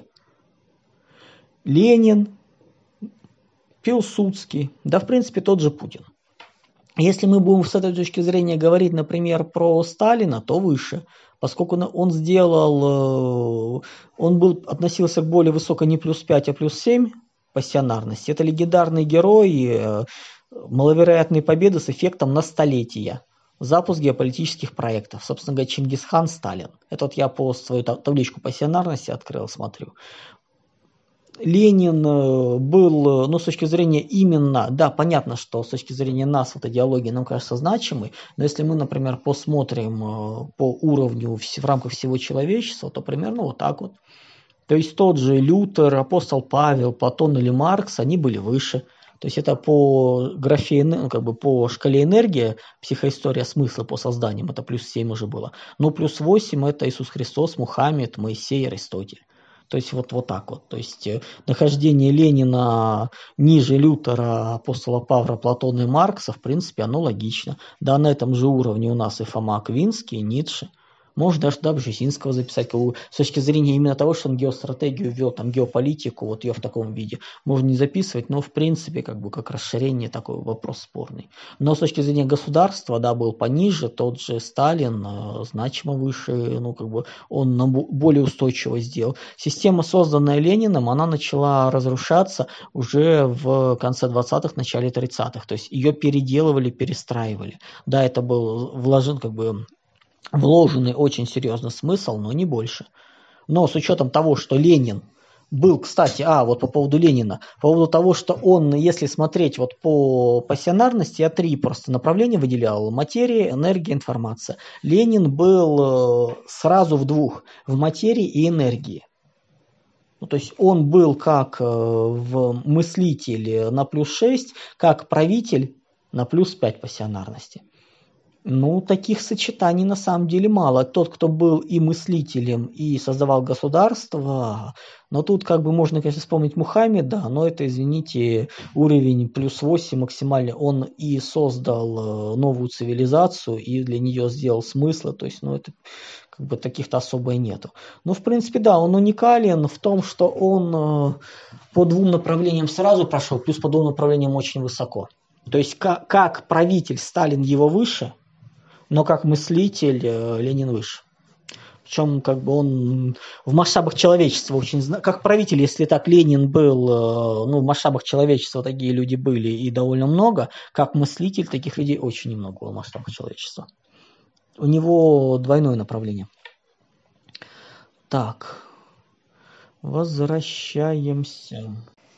Ленин, Пилсудский, да, в принципе, тот же Путин. Если мы будем с этой точки зрения говорить, например, про Сталина, то выше, поскольку он сделал, он был, относился к более высокой не плюс пять, а плюс семь пассионарности. Это легендарный герой маловероятной победы с эффектом на столетия. Запуск геополитических проектов. Собственно говоря, Чингисхан, Сталин. Это вот я по свою табличку пассионарности открыл, смотрю. Ленин был, ну, с точки зрения именно, да, понятно, что с точки зрения нас вот идеология нам кажется значимой, но если мы, например, посмотрим по уровню в рамках всего человечества, то примерно вот так вот. То есть тот же Лютер, апостол Павел, Платон или Маркс, они были выше. То есть это по графе, ну, как бы по шкале энергии, психоистория смысла по созданиям, это плюс семь уже было. Но плюс восемь это Иисус Христос, Мухаммед, Моисей, Аристотель. То есть вот, вот так вот. То есть нахождение Ленина ниже Лютера, апостола Павла, Платона и Маркса, в принципе, оно логично. Да, на этом же уровне у нас и Фома Аквинский, и Ницше. Можно даже, да, Бжезинского записать, как бы, с точки зрения именно того, что он геостратегию ввел, там, геополитику, вот ее в таком виде. Можно не записывать, но, в принципе, как бы, как расширение, такой вопрос спорный. Но с точки зрения государства, да, был пониже, тот же Сталин э, значимо выше, ну, как бы, он нам более устойчиво сделал. Система, созданная Лениным, она начала разрушаться уже в конце двадцатых, начале тридцатых, то есть ее переделывали, перестраивали. Да, это был вложен, как бы, вложенный очень серьезный смысл, но не больше. Но с учетом того, что Ленин был, кстати, а, вот по поводу Ленина, по поводу того, что он, если смотреть вот по пассионарности, я три просто направления выделял: материя, энергия, информация. Ленин был сразу в двух, в материи и энергии. Ну, то есть он был как в мыслитель на плюс шесть, как правитель на плюс пять пассионарности. Ну, таких сочетаний на самом деле мало. Тот, кто был и мыслителем, и создавал государство, но тут как бы можно, конечно, вспомнить Мухаммеда, но это, извините, уровень плюс восемь максимальный. Он и создал новую цивилизацию, и для нее сделал смыслы, то есть, ну, это как бы таких-то особо и нету. Но, в принципе, да, он уникален в том, что он по двум направлениям сразу прошел, плюс по двум направлениям очень высоко. То есть, как, как правитель Сталин его выше, но как мыслитель Ленин выше. Причем как бы он в масштабах человечества очень... Как правитель, если так, Ленин был, ну, в масштабах человечества такие люди были и довольно много, как мыслитель таких людей очень немного было в масштабах человечества. У него двойное направление. Так, возвращаемся.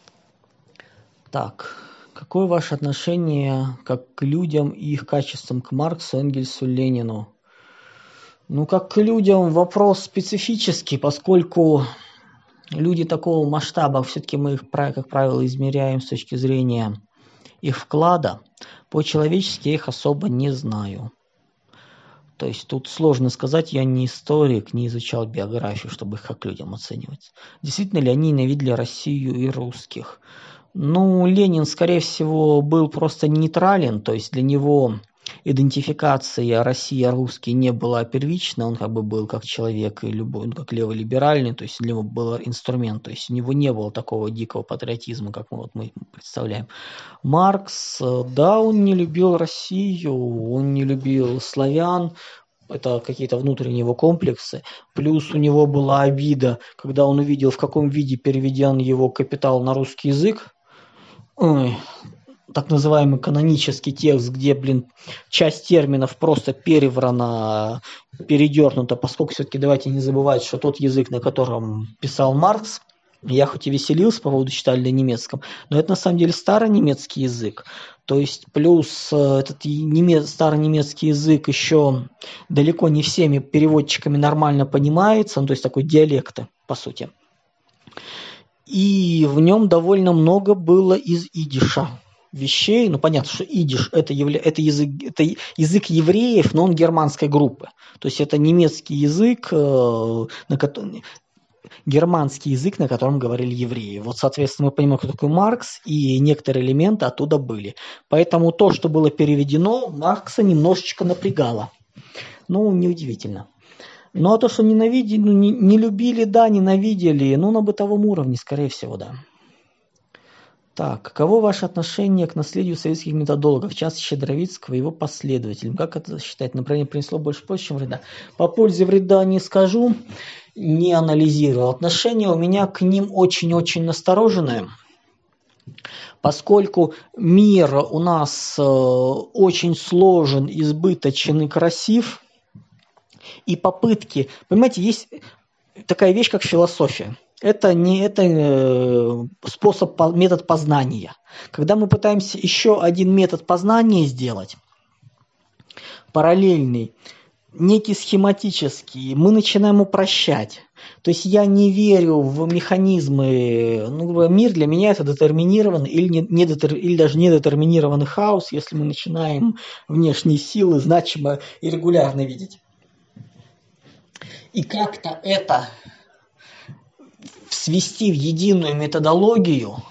Так... Какое ваше отношение как к людям и их качествам к Марксу, Энгельсу, Ленину? Ну, как к людям вопрос специфический, поскольку люди такого масштаба, все-таки мы их, как правило, измеряем с точки зрения их вклада. По-человечески я их особо не знаю. То есть тут сложно сказать, я не историк, не изучал биографию, чтобы их как людям оценивать. Действительно ли они ненавидели Россию и русских? Ну, Ленин, скорее всего, был просто нейтрален, то есть для него идентификация Россия-русский не была первична, он как бы был как человек и любой, ну, как леволиберальный, то есть для него был инструмент, то есть у него не было такого дикого патриотизма, как мы, вот, мы представляем. Маркс, да, он не любил Россию, он не любил славян, это какие-то внутренние его комплексы. Плюс у него была обида, когда он увидел, в каком виде переведен его «Капитал» на русский язык. Ой, так называемый канонический текст, где, блин, часть терминов просто переврана, передернута, поскольку все-таки давайте не забывать, что тот язык, на котором писал Маркс, я хоть и веселился по поводу читали на немецком, но это на самом деле старонемецкий язык. То есть плюс этот немец, старонемецкий язык еще далеко не всеми переводчиками нормально понимается, ну, то есть такой диалекты, по сути. И в нем довольно много было из идиша вещей. Ну, понятно, что идиш это, явля... это, язык... это язык евреев, но он германской группы. То есть это немецкий язык, на который... германский язык, на котором говорили евреи. Вот, соответственно, мы понимаем, кто такой Маркс, и некоторые элементы оттуда были. Поэтому то, что было переведено, Маркса немножечко напрягало. Ну, неудивительно. Ну, а то, что ненавидели, ну, не, не любили, да, ненавидели, ну, на бытовом уровне, скорее всего, да. Так, каково ваше отношение к наследию советских методологов, в частности, Щедровицкого и его последователям? Как это считать? Например, принесло больше пользы, чем вреда? По пользе вреда не скажу, не анализировал. Отношение у меня к ним очень-очень настороженное, поскольку мир у нас э, очень сложен, избыточен и красив, и попытки, понимаете, есть такая вещь, как философия. Это не это э, способ, метод познания. Когда мы пытаемся еще один метод познания сделать, параллельный, некий схематический, мы начинаем упрощать. То есть я не верю в механизмы, ну, мир для меня это детерминированный или, не, не детер, или даже недетерминированный хаос, если мы начинаем внешние силы значимо и регулярно видеть. И как-то это свести в единую методологию,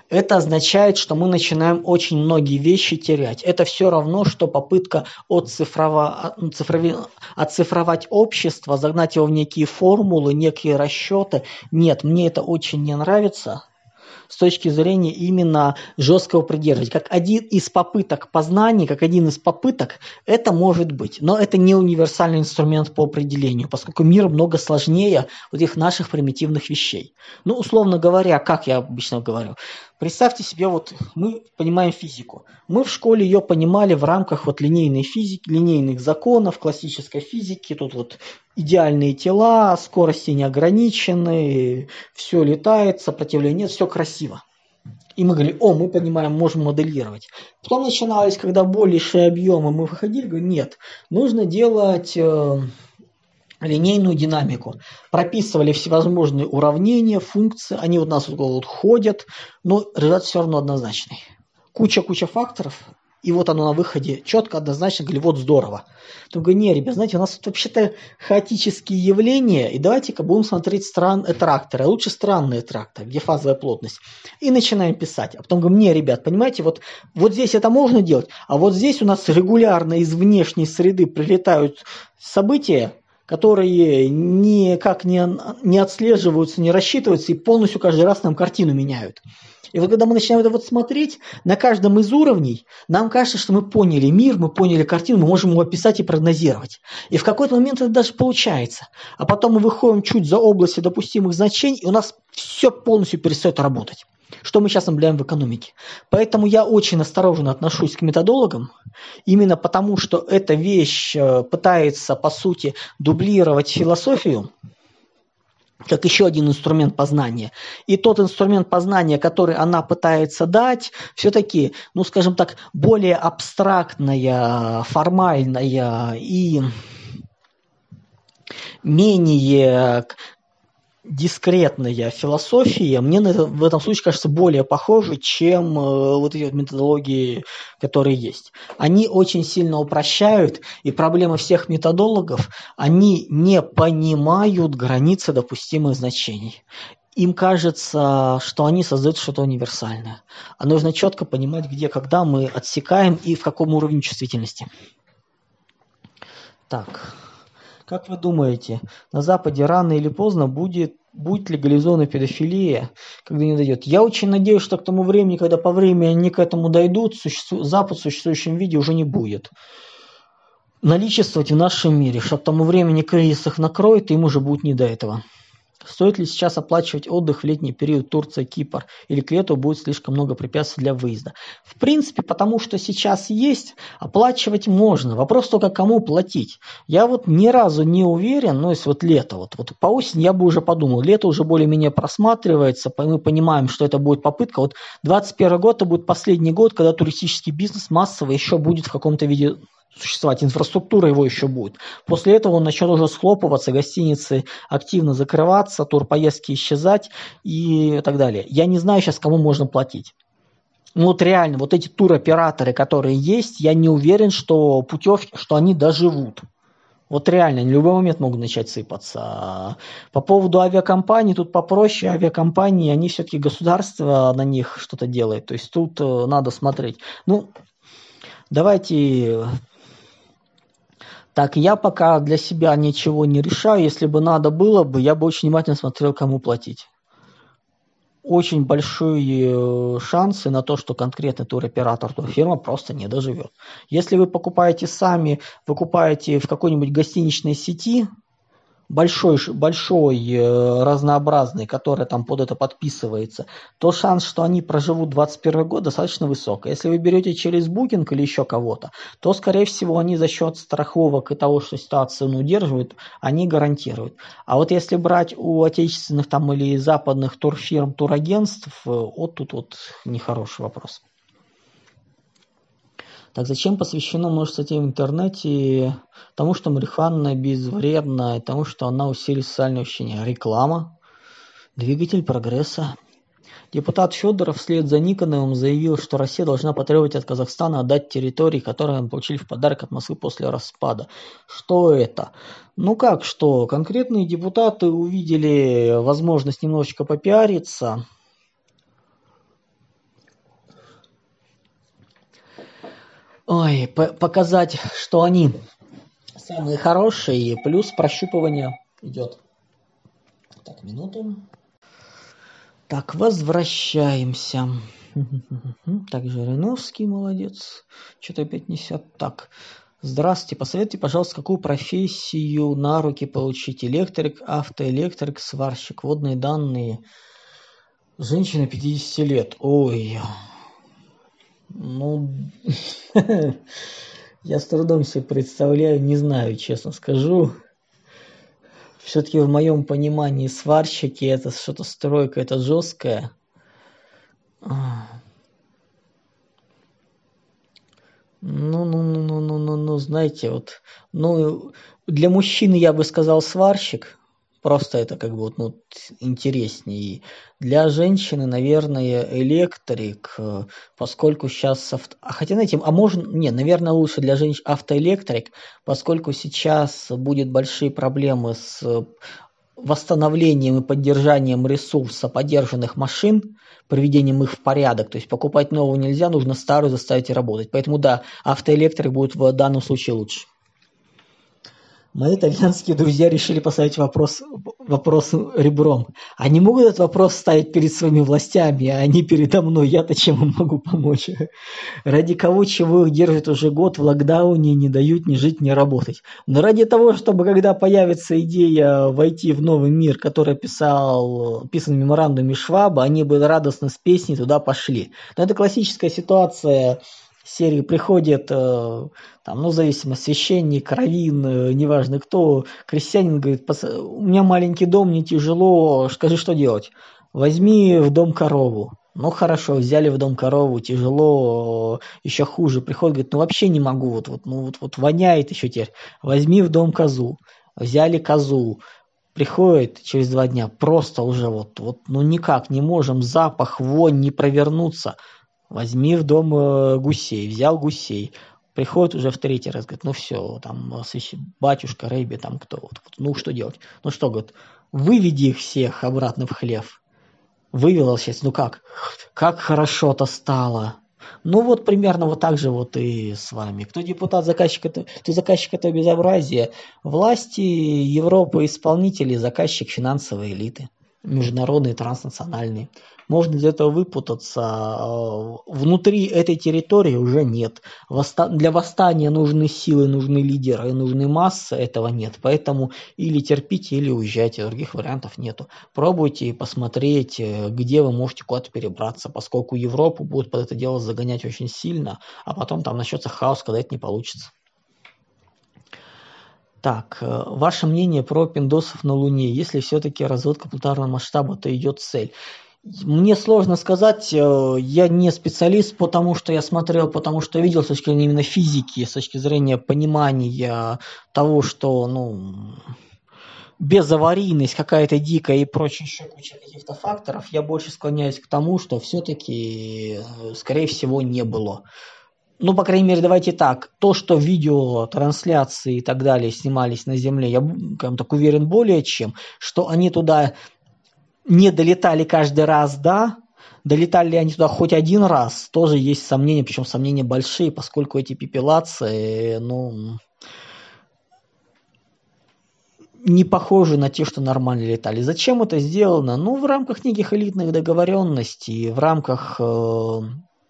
это означает, что мы начинаем очень многие вещи терять. Это все равно, что попытка отцифрова... цифрови... оцифровать общество, загнать его в некие формулы, некие расчеты. Нет, мне это очень не нравится с точки зрения именно жесткого придерживания. Как один из попыток познания, как один из попыток, это может быть. Но это не универсальный инструмент по определению, поскольку мир много сложнее вот этих наших примитивных вещей. Ну, условно говоря, как я обычно говорю, представьте себе, вот мы понимаем физику. Мы в школе ее понимали в рамках вот линейной физики, линейных законов, классической физики. Тут вот идеальные тела, скорости неограничены, все летает, сопротивления нет, все красиво. И мы говорили, о, мы понимаем, можем моделировать. Потом начиналось, когда большие объемы мы выходили, говорим, нет, нужно делать э, линейную динамику. Прописывали всевозможные уравнения, функции, они вот у нас вот, вот ходят, но результат все равно однозначный. Куча-куча факторов, и вот оно на выходе четко, однозначно, говорили, вот здорово. Я говорю, не, ребят, знаете, у нас тут вообще-то хаотические явления, и давайте-ка будем смотреть стран тракторы, а лучше странные тракторы, где фазовая плотность. И начинаем писать. А потом говорим, не, ребят, понимаете, вот, вот здесь это можно делать, а вот здесь у нас регулярно из внешней среды прилетают события, которые никак не, не отслеживаются, не рассчитываются, и полностью каждый раз нам картину меняют. И вот когда мы начинаем это вот смотреть, на каждом из уровней нам кажется, что мы поняли мир, мы поняли картину, мы можем его описать и прогнозировать. И в какой-то момент это даже получается. А потом мы выходим чуть за области допустимых значений, и у нас все полностью перестает работать. Что мы сейчас наблюдаем в экономике. Поэтому я очень осторожно отношусь к методологам, именно потому, что эта вещь пытается, по сути, дублировать философию, как еще один инструмент познания. И тот инструмент познания, который она пытается дать, все-таки, ну, скажем так, более абстрактная, формальная и менее дискретная философия мне в этом случае кажется более похожей, чем вот эти вот методологии, которые есть. Они очень сильно упрощают, и проблема всех методологов, они не понимают границы допустимых значений. Им кажется, что они создают что-то универсальное. А нужно четко понимать, где, когда мы отсекаем и в каком уровне чувствительности. Так, как вы думаете, на Западе рано или поздно будет, будет легализована педофилия, когда не дойдет? Я очень надеюсь, что к тому времени, когда по времени они к этому дойдут, существу... Запад в существующем виде уже не будет наличествовать в нашем мире, что к тому времени кризис их накроет, и им уже будет не до этого. Стоит ли сейчас оплачивать отдых в летний период Турция, Кипр, или к лету будет слишком много препятствий для выезда? В принципе, потому что сейчас есть, оплачивать можно. Вопрос только, кому платить. Я вот ни разу не уверен, ну, если вот лето, вот, вот по осени я бы уже подумал, лето уже более-менее просматривается, мы понимаем, что это будет попытка. Вот двадцать первый год, это будет последний год, когда туристический бизнес массово еще будет в каком-то виде существовать, инфраструктура его еще будет. После этого он начнет уже схлопываться, гостиницы активно закрываться, турпоездки исчезать и так далее. Я не знаю сейчас, кому можно платить. Ну вот реально, вот эти туроператоры, которые есть, я не уверен, что путевки, что они доживут. Вот реально, в любой момент могут начать сыпаться. По поводу авиакомпаний, тут попроще. Авиакомпании, они все-таки государство на них что-то делает. То есть тут надо смотреть. Ну, давайте... Так, я пока для себя ничего не решаю. Если бы надо было бы, я бы очень внимательно смотрел, кому платить. Очень большие шансы на то, что конкретный туроператор, турфирма просто не доживет. Если вы покупаете сами, выкупаете в какой-нибудь гостиничной сети, большой, большой, разнообразный, который там под это подписывается, то шанс, что они проживут двадцать первый год, достаточно высок. Если вы берете через Booking или еще кого-то, то, скорее всего, они за счет страховок и того, что ситуацию удерживают, они гарантируют. А вот если брать у отечественных там или западных турфирм, турагентств, вот тут вот нехороший вопрос. Так зачем посвящено множество статей в интернете тому, что марихуана безвредна, и тому, что она усилит социальное ощущение? Реклама, двигатель прогресса. Депутат Федоров вслед за Никоновым заявил, что Россия должна потребовать от Казахстана отдать территории, которые мы получили в подарок от Москвы после распада. Что это? Ну как что? Конкретные депутаты увидели возможность немножечко попиариться. Ой, по- показать, что они самые хорошие, плюс прощупывание идет. Так, минуту. Так, возвращаемся. Так, Жириновский молодец. Что-то опять несет. Так, здравствуйте. Посоветуйте, пожалуйста, какую профессию на руки получить? Электрик, автоэлектрик, сварщик. Водные данные. Женщина пятидесяти лет. Ой. Ну, я с трудом себе представляю, не знаю, честно скажу. Все-таки в моем понимании сварщики это что-то стройка, это жесткое. Ну, ну, ну, ну, ну, ну, ну, знаете, вот, ну, для мужчины я бы сказал сварщик, просто это как бы вот, ну, интереснее. Для женщины, наверное, электрик, э, поскольку сейчас, авто... а хотя, знаете, а можно, не, наверное, лучше для женщин автоэлектрик, поскольку сейчас будут большие проблемы с восстановлением и поддержанием ресурса подержанных машин, приведением их в порядок. То есть покупать новую нельзя, нужно старую заставить работать. Поэтому да, автоэлектрик будет в данном случае лучше. Мои итальянские друзья решили поставить вопрос, вопрос ребром. Они могут этот вопрос ставить перед своими властями, а не передо мной. Я-то чем им могу помочь? Ради кого чего их держат уже год в локдауне, не дают ни жить, ни работать. Но ради того, чтобы когда появится идея войти в новый мир, который писал, писан в меморандуме Шваба, они бы радостно с песней туда пошли. Но это классическая ситуация серии приходит, там, ну, зависимо, священник, раввин, неважно кто, крестьянин говорит, у меня маленький дом, мне тяжело, скажи, что делать? Возьми в дом корову. Ну хорошо, взяли в дом корову, тяжело, еще хуже. Приходит, говорит, ну вообще не могу, вот, вот, ну, вот, вот воняет еще теперь. Возьми в дом козу. Взяли козу. Приходит через два дня, просто уже вот, вот, ну никак не можем, запах, вонь, не провернуться. Возьми в дом э, гусей, взял гусей. Приходит уже в третий раз, говорит, ну все, там батюшка, Рэйби, там кто, вот, вот, ну что делать? Ну что, говорит, выведи их всех обратно в хлев. Вывела сейчас, ну как, как хорошо-то стало. Ну вот примерно вот так же вот и с вами. Кто депутат, заказчик, это, кто заказчик этого безобразия? Власти Европы, исполнители, заказчик финансовой элиты. Международные, транснациональные. Можно из этого выпутаться. Внутри этой территории уже нет. Для восстания нужны силы, нужны лидеры, нужны массы. Этого нет. Поэтому или терпите, или уезжайте. Других вариантов нету. Пробуйте посмотреть, где вы можете куда-то перебраться, поскольку Европу будут под это дело загонять очень сильно, а потом там начнется хаос, когда это не получится. Так, ваше мнение про пиндосов на Луне. Если все-таки разводка планетарного масштаба, то идет цель. Мне сложно сказать, я не специалист, потому что я смотрел, потому что видел с точки зрения именно физики, с точки зрения понимания того, что, ну, безаварийность какая-то дикая и прочее, еще куча каких-то факторов, я больше склоняюсь к тому, что все-таки, скорее всего, не было. Ну, по крайней мере, давайте так, то, что видео, трансляции и так далее снимались на Земле, я так уверен более чем, что они туда не долетали каждый раз, да, долетали ли они туда хоть один раз, тоже есть сомнения, причем сомнения большие, поскольку эти пепелации, ну, не похожи на те, что нормально летали. Зачем это сделано? Ну, в рамках неких элитных договоренностей, в рамках... Э,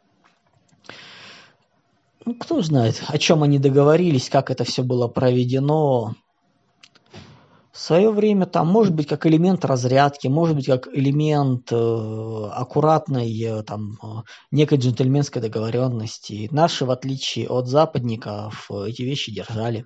ну, кто знает, о чем они договорились, как это все было проведено. В свое время там может быть как элемент разрядки, может быть как элемент э, аккуратной э, там, э, некой джентльменской договоренности. Наши, в отличие от западников, эти вещи держали.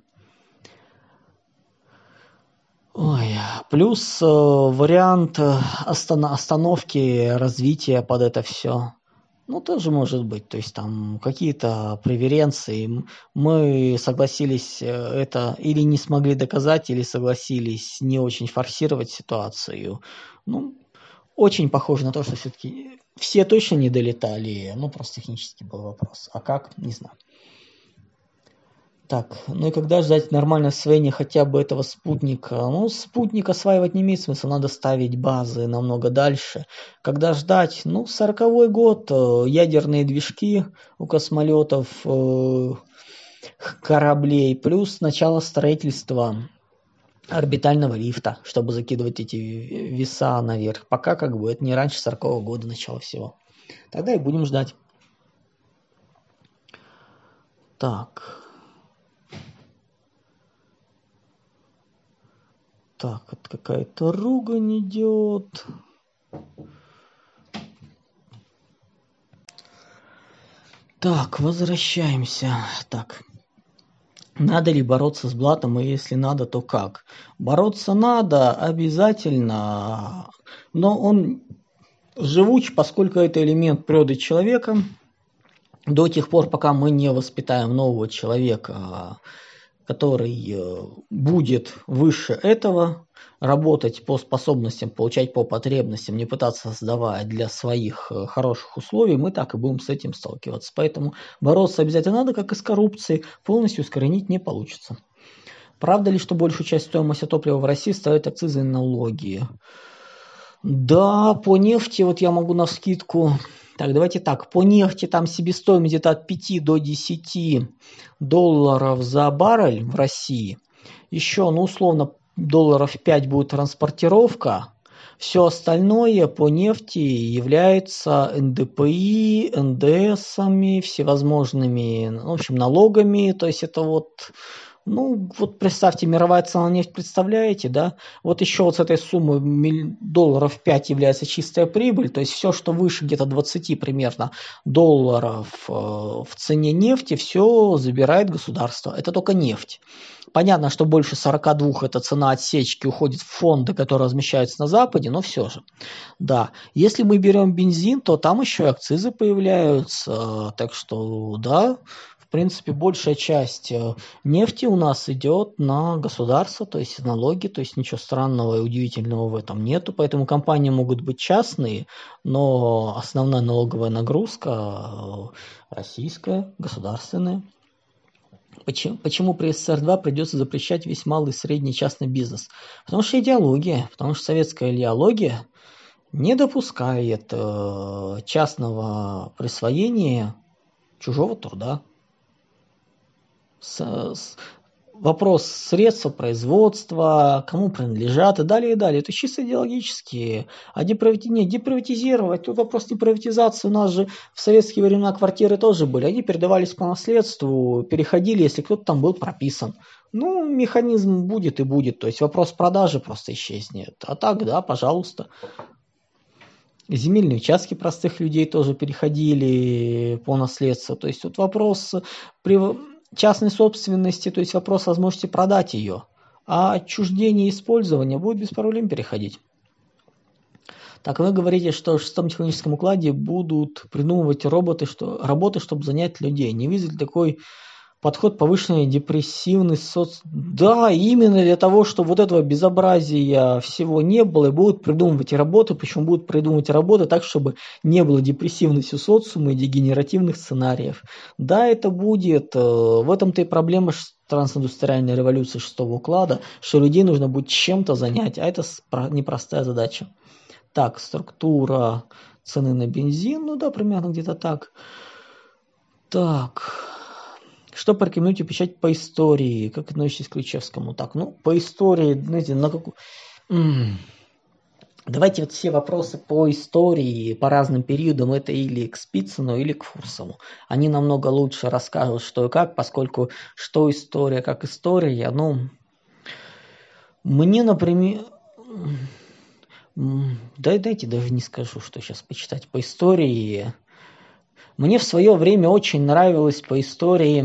Ой, плюс э, вариант остан- остановки развития под это все. Ну, тоже может быть. То есть там какие-то преференции. Мы согласились это или не смогли доказать, или согласились не очень форсировать ситуацию. Ну, очень похоже на то, что все-таки все точно не долетали. Ну, просто технически был вопрос. А как? Не знаю. Так, ну и когда ждать нормальное освоение хотя бы этого спутника? Ну, спутник осваивать не имеет смысла, надо ставить базы намного дальше. Когда ждать? Ну, сороковой год, э, ядерные движки у космолетов, э, кораблей, плюс начало строительства орбитального лифта, чтобы закидывать эти веса наверх. Пока как бы это не раньше сорокового года начала всего. Тогда и будем ждать. Так. Так, вот какая-то ругань идет. Так, возвращаемся. Так. Надо ли бороться с блатом, и если надо, то как? Бороться надо обязательно, но он живуч, поскольку это элемент природы человека. До тех пор, пока мы не воспитаем нового человека, который будет выше этого, работать по способностям, получать по потребностям, не пытаться создавать для своих хороших условий, мы так и будем с этим сталкиваться. Поэтому бороться обязательно надо, как и с коррупцией, полностью искоренить не получится. Правда ли, что большую часть стоимости топлива в России ставят акцизы и налоги? Да, по нефти, вот я могу навскидку... Так, давайте так, по нефти там себестоимость где-то от пяти до десяти долларов за баррель в России. Еще, ну, условно, долларов пять будет транспортировка. Все остальное по нефти является эн дэ пэ и, эн дэ эсами, всевозможными, в общем, налогами. То есть это вот... Ну, вот представьте, мировая цена на нефть, представляете, да? Вот еще вот с этой суммы долларов пять является чистая прибыль, то есть все, что выше где-то двадцати примерно долларов э, в цене нефти, все забирает государство. Это только нефть. Понятно, что больше сорока двух эта цена отсечки уходит в фонды, которые размещаются на Западе, но все же. Да, если мы берем бензин, то там еще и акцизы появляются, так что да. В принципе, большая часть нефти у нас идет на государство, то есть налоги, то есть ничего странного и удивительного в этом нету. Поэтому компании могут быть частные, но основная налоговая нагрузка российская, государственная. Почему, почему при эс эс эс эр два придется запрещать весь малый и средний частный бизнес? Потому что идеология, потому что советская идеология не допускает частного присвоения чужого труда. С, с, вопрос средства производства, кому принадлежат и далее, и далее. Это чисто идеологические. А депривати... не, деприватизировать, тут вопрос не приватизации. У нас же в советские времена квартиры тоже были. Они передавались по наследству, переходили, если кто-то там был прописан. Ну, механизм будет и будет. То есть вопрос продажи просто исчезнет. А так, да, пожалуйста. Земельные участки простых людей тоже переходили по наследству. То есть вот вопрос... При... частной собственности, то есть вопрос возможности продать ее, а отчуждение и использование будет без проблем переходить. Так, вы говорите, что в шестом технологическом укладе будут придумывать роботы, что, работы, чтобы занять людей. Не видите ли такой подход повышенной депрессивный соц... Да, именно для того, чтобы вот этого безобразия всего не было, и будут придумывать работы, причем будут придумывать работы так, чтобы не было депрессивности социума и дегенеративных сценариев. Да, это будет. В этом-то и проблема трансиндустриальной революции шестого уклада, что людей нужно будет чем-то занять, а это непростая задача. Так, структура цены на бензин, ну да, примерно где-то так. Так... Что порекомендуете печать по истории? Как относитесь к Ключевскому? Так, ну, по истории, знаете, на какую... Давайте вот все вопросы по истории, по разным периодам, это или к Спицыну, или к Фурсову. Они намного лучше расскажут, что и как, поскольку что история, как история, ну... Мне, например... Да, дайте даже не скажу, что сейчас почитать по истории... Мне в свое время очень нравилась по истории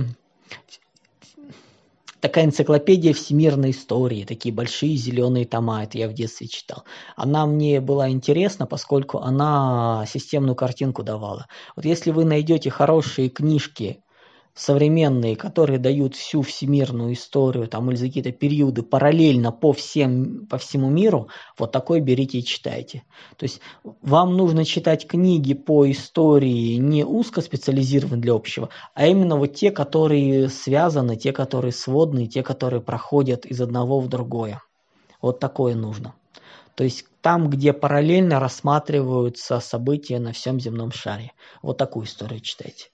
такая энциклопедия всемирной истории, такие большие зеленые тома, это я в детстве читал. Она мне была интересна, поскольку она системную картинку давала. Вот если вы найдете хорошие книжки современные, которые дают всю всемирную историю там, или за какие-то периоды параллельно по, всем, по всему миру, вот такой берите и читайте. То есть вам нужно читать книги по истории не узкоспециализированные для общего, а именно вот те, которые связаны, те, которые сводные, те, которые проходят из одного в другое. Вот такое нужно. То есть там, где параллельно рассматриваются события на всем земном шаре. Вот такую историю читайте.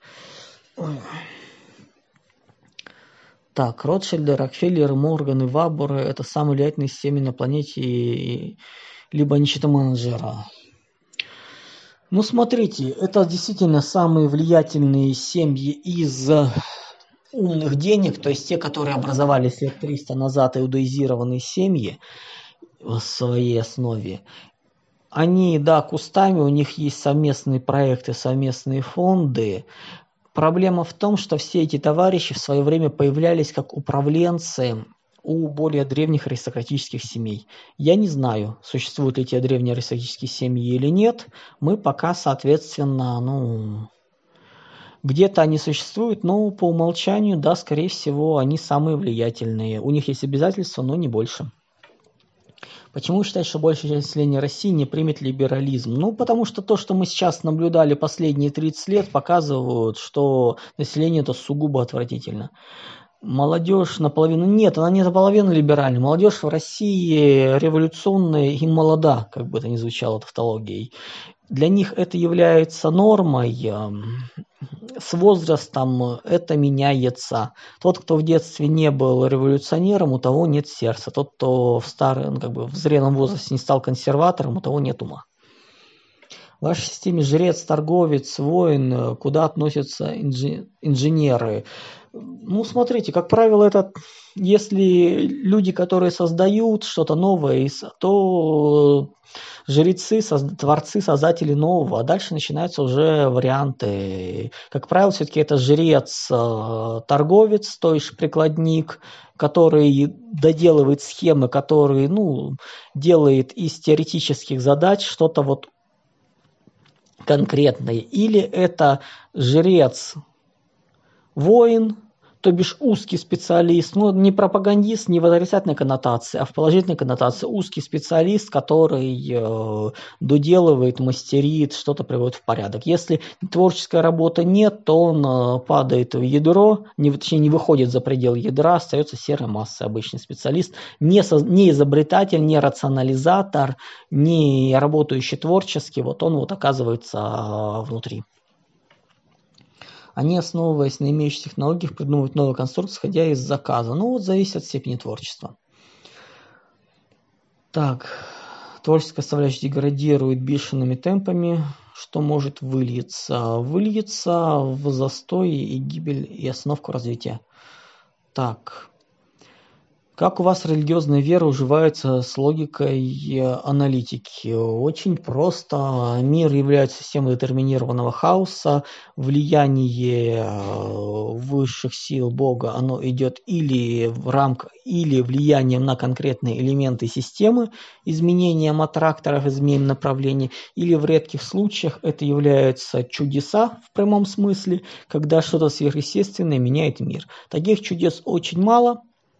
Так, Ротшильды, Рокфеллеры, Морганы, Вабуры – это самые влиятельные семьи на планете, либо они что-то менеджера. Ну, смотрите, это действительно самые влиятельные семьи из умных денег, то есть те, которые образовались лет триста назад, иудаизированные семьи в своей основе. Они, да, кустами, у них есть совместные проекты, совместные фонды. Проблема в том, что все эти товарищи в свое время появлялись как управленцы у более древних аристократических семей. Я не знаю, существуют ли те древние аристократические семьи или нет. Мы пока, соответственно, ну, где-то они существуют, но по умолчанию, да, скорее всего, они самые влиятельные. У них есть обязательства, но не больше. Почему считать, что большая часть населения России не примет либерализм? Ну, потому что то, что мы сейчас наблюдали последние тридцать лет, показывают, что население это сугубо отвратительно. Молодежь наполовину... Нет, она не наполовину либеральна. Молодежь в России революционная и молода, как бы это ни звучало тавтологией. Для них это является нормой. С возрастом это меняется. Тот, кто в детстве не был революционером, у того нет сердца. Тот, кто в старом, как бы в зрелом возрасте не стал консерватором, у того нет ума. В вашей системе жрец, торговец, воин, куда относятся инжи- инженеры? Ну, смотрите, как правило, это если люди, которые создают что-то новое, то жрецы, созда- творцы, создатели нового, а дальше начинаются уже варианты. Как правило, все-таки это жрец, торговец, то есть прикладник, который доделывает схемы, который, ну, делает из теоретических задач что-то вот конкретное. Или это жрец, воин, то бишь узкий специалист, ну не пропагандист, не в отрицательной коннотации, а в положительной коннотации. Узкий специалист, который э, доделывает, мастерит, что-то приводит в порядок. Если творческой работы нет, то он э, падает в ядро, не, точнее не выходит за пределы ядра, остается серой массой обычный специалист. Не, со, не изобретатель, не рационализатор, не работающий творчески, вот он вот оказывается э, внутри. Они, основываясь на имеющихся технологиях, придумывают новые конструкции, исходя из заказа. Ну, вот зависит от степени творчества. Так, творческая составляющая деградирует бешеными темпами, что может выльется? Выльется в застой и гибель и остановку развития. Так, как у вас религиозная вера уживается с логикой аналитики? Очень просто. Мир является системой детерминированного хаоса. Влияние высших сил Бога, оно идет или в рамках, или влиянием на конкретные элементы системы, изменением аттракторов, изменением направления, или в редких случаях это являются чудеса в прямом смысле, когда что-то сверхъестественное меняет мир. Таких чудес очень мало.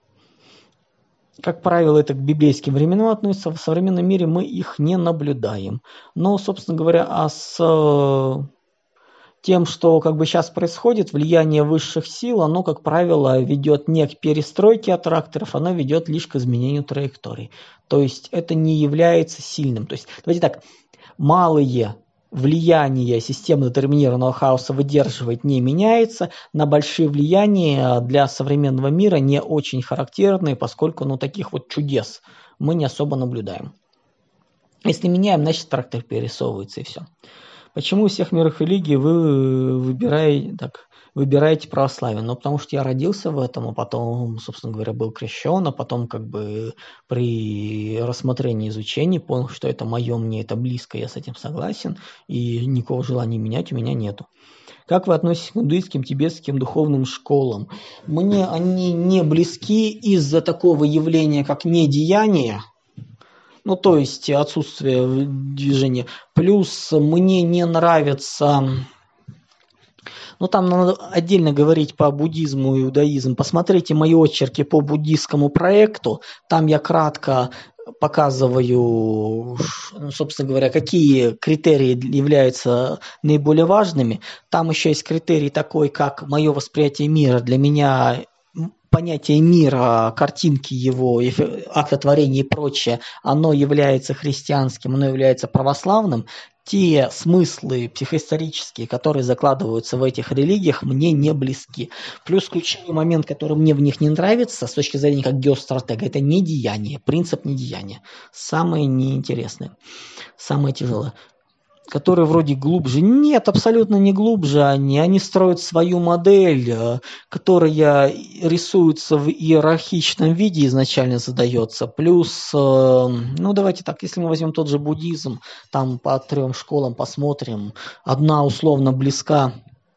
Как правило, это к библейским временам относится. В современном мире мы их не наблюдаем. Но, собственно говоря, а с тем, что как бы сейчас происходит, влияние высших сил, оно, как правило, ведет не к перестройке аттракторов, оно ведет лишь к изменению траекторий. То есть это не является сильным. То есть, давайте так, малые влияние системы детерминированного хаоса выдерживать не меняется, на большие влияния для современного мира не очень характерны, поскольку ну, таких вот чудес мы не особо наблюдаем. Если меняем, значит трактор перерисовывается и все. Почему из всех мировых религий вы выбираете, так, выбираете православие? Ну, потому что я родился в этом, а потом, собственно говоря, был крещен, а потом как бы при рассмотрении изучения понял, что это мое, мне это близко, я с этим согласен, и никакого желания менять у меня нету. Как вы относитесь к индуистским, тибетским духовным школам? Мне они не близки из-за такого явления, как недеяние. Ну, то есть отсутствие движения. Плюс мне не нравится Ну, там надо отдельно говорить по буддизму и иудаизму. Посмотрите мои очерки по буддистскому проекту. Там я кратко показываю, ну, собственно говоря, какие критерии являются наиболее важными. Там еще есть критерий такой, как мое восприятие мира. Для меня понятие мира, картинки его, акта творения и прочее, оно является христианским, оно является православным. Те смыслы психоисторические, которые закладываются в этих религиях, мне не близки. Плюс ключевой момент, который мне в них не нравится, с точки зрения как геостратега, это недеяние, принцип недеяния. Самое неинтересное, самое тяжелое. Которые вроде глубже. Нет, абсолютно не глубже они. Они строят свою модель, которая рисуется в иерархичном виде, изначально задается. Плюс, ну давайте так, если мы возьмем тот же буддизм, там по трем школам посмотрим. Одна условно близка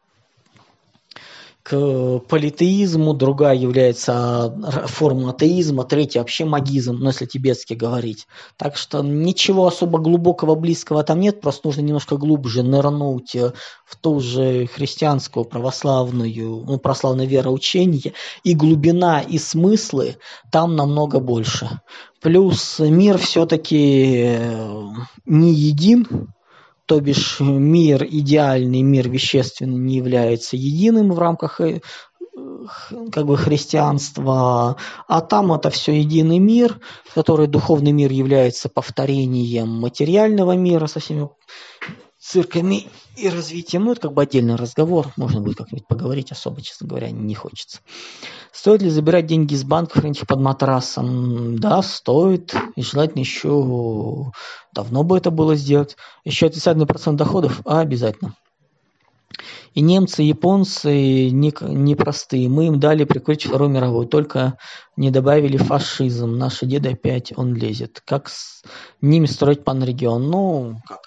к политеизму, другая является формой атеизма, третья вообще магизм, ну если тибетски говорить. Так что ничего особо глубокого, близкого там нет, просто нужно немножко глубже нырнуть в ту же христианскую, православную, ну, православное вероучение, и глубина и смыслы там намного больше. Плюс мир все-таки не един, то бишь мир идеальный, мир вещественный не является единым в рамках как бы христианства, а там это все единый мир, который духовный мир является повторением материального мира со всеми цирками и развитием. Ну, это как бы отдельный разговор, можно будет как-нибудь поговорить, особо, честно говоря, не хочется. Стоит ли забирать деньги из банка, хранить их под матрасом? Да, стоит. И желательно еще давно бы это было сделать. Еще отрицательный процент доходов? А, обязательно. И немцы, и японцы непростые. Не Мы им дали прикрыть Вторую мировую, только не добавили фашизм. Наши деды опять он лезет. Как с ними строить панрегион? Ну, как?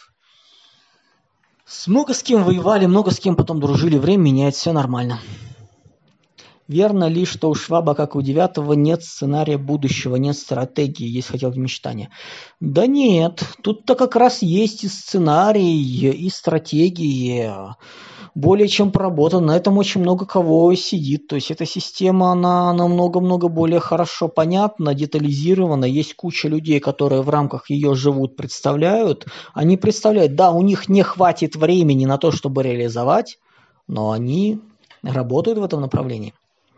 С много с кем воевали, много с кем потом дружили. Время меняет, все нормально. Верно ли, что у Шваба, как у Девятого, нет сценария будущего, нет стратегии, есть хотелки мечтания? Да нет, тут-то как раз есть и сценарий, и стратегии, более чем проработан. На этом очень много кого сидит. То есть эта система, она намного-много более хорошо понятна, детализирована. Есть куча людей, которые в рамках ее живут, представляют. Они представляют, да, у них не хватит времени на то, чтобы реализовать, но они работают в этом направлении.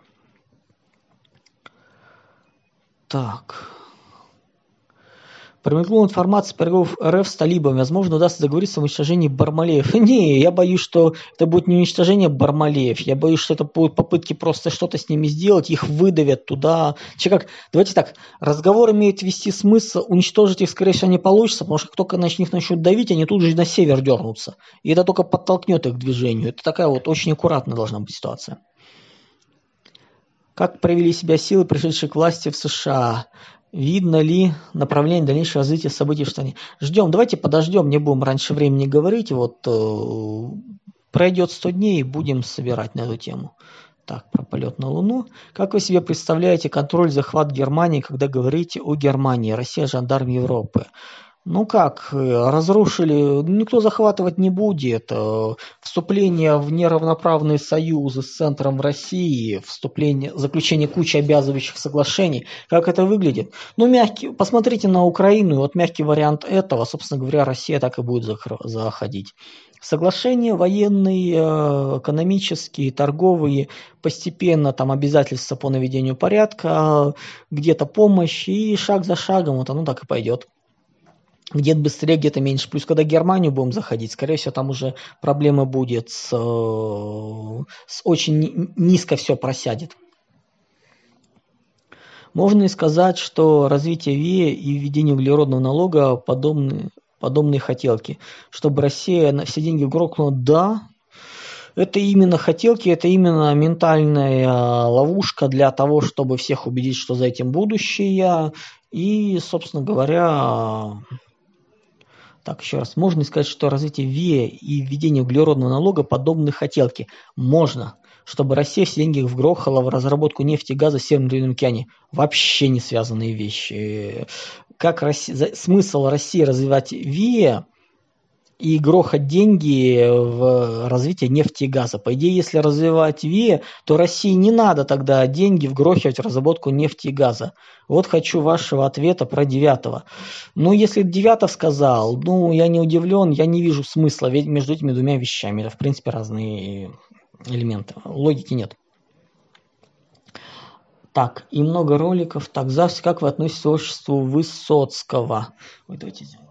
Так. Промелькнула информация по переговорам РФ с талибами. Возможно, удастся договориться о уничтожении Бармалеев. Не, я боюсь, что это будет не уничтожение Бармалеев. Я боюсь, что это будут попытки просто что-то с ними сделать, их выдавят туда. Че как? Давайте так, разговор имеет вести смысл, уничтожить их, скорее всего, не получится, потому что как только на них начнут давить, они тут же на север дернутся. И это только подтолкнет их к движению. Это такая вот очень аккуратная должна быть ситуация. Как проявили себя силы, пришедшие к власти в США? Видно ли направление дальнейшего развития событий в стране? Ждем, давайте подождем, не будем раньше времени говорить. Вот э, пройдет сто дней и будем собирать на эту тему. Так, про полет на Луну. Как вы себе представляете контроль, захват Германии, когда говорите о Германии? Россия, жандарм Европы. Ну как, разрушили, никто захватывать не будет. Вступление в неравноправные союзы с центром в России, вступление, заключение кучи обязывающих соглашений. Как это выглядит? Ну, мягкий, посмотрите на Украину, и вот мягкий вариант этого, собственно говоря, Россия так и будет заходить. Соглашения военные, экономические, торговые, постепенно там обязательства по наведению порядка, где-то помощь, и шаг за шагом вот оно так и пойдет. Где-то быстрее, где-то меньше. Плюс, когда Германию будем заходить, скорее всего, там уже проблема будет с, с очень низко все просядет. Можно и сказать, что развитие ВИЭ и введение углеродного налога подобны, подобные хотелки. Чтобы Россия на все деньги грохнула, да. Это именно хотелки, это именно ментальная ловушка для того, чтобы всех убедить, что за этим будущее. И, собственно говоря... Так, еще раз, можно ли сказать, что развитие ВИЭ и введение углеродного налога подобны хотелке? Можно, чтобы Россия все деньги вгрохала в разработку нефти и газа в Северном Ледовитом океане. Вообще не связанные вещи. Как Россия, смысл России развивать ВИЭ и грохать деньги в развитие нефти и газа. По идее, если развивать ВИА, то России не надо тогда деньги вгрохивать в разработку нефти и газа. Вот хочу вашего ответа про Девятого. Ну, если Девятов сказал, ну, я не удивлен, я не вижу смысла между этими двумя вещами. Это, в принципе, разные элементы. Логики нет. Так, и много роликов. Так, Завс, как вы относитесь к творчеству Высоцкого? Ой, давайте сделаем.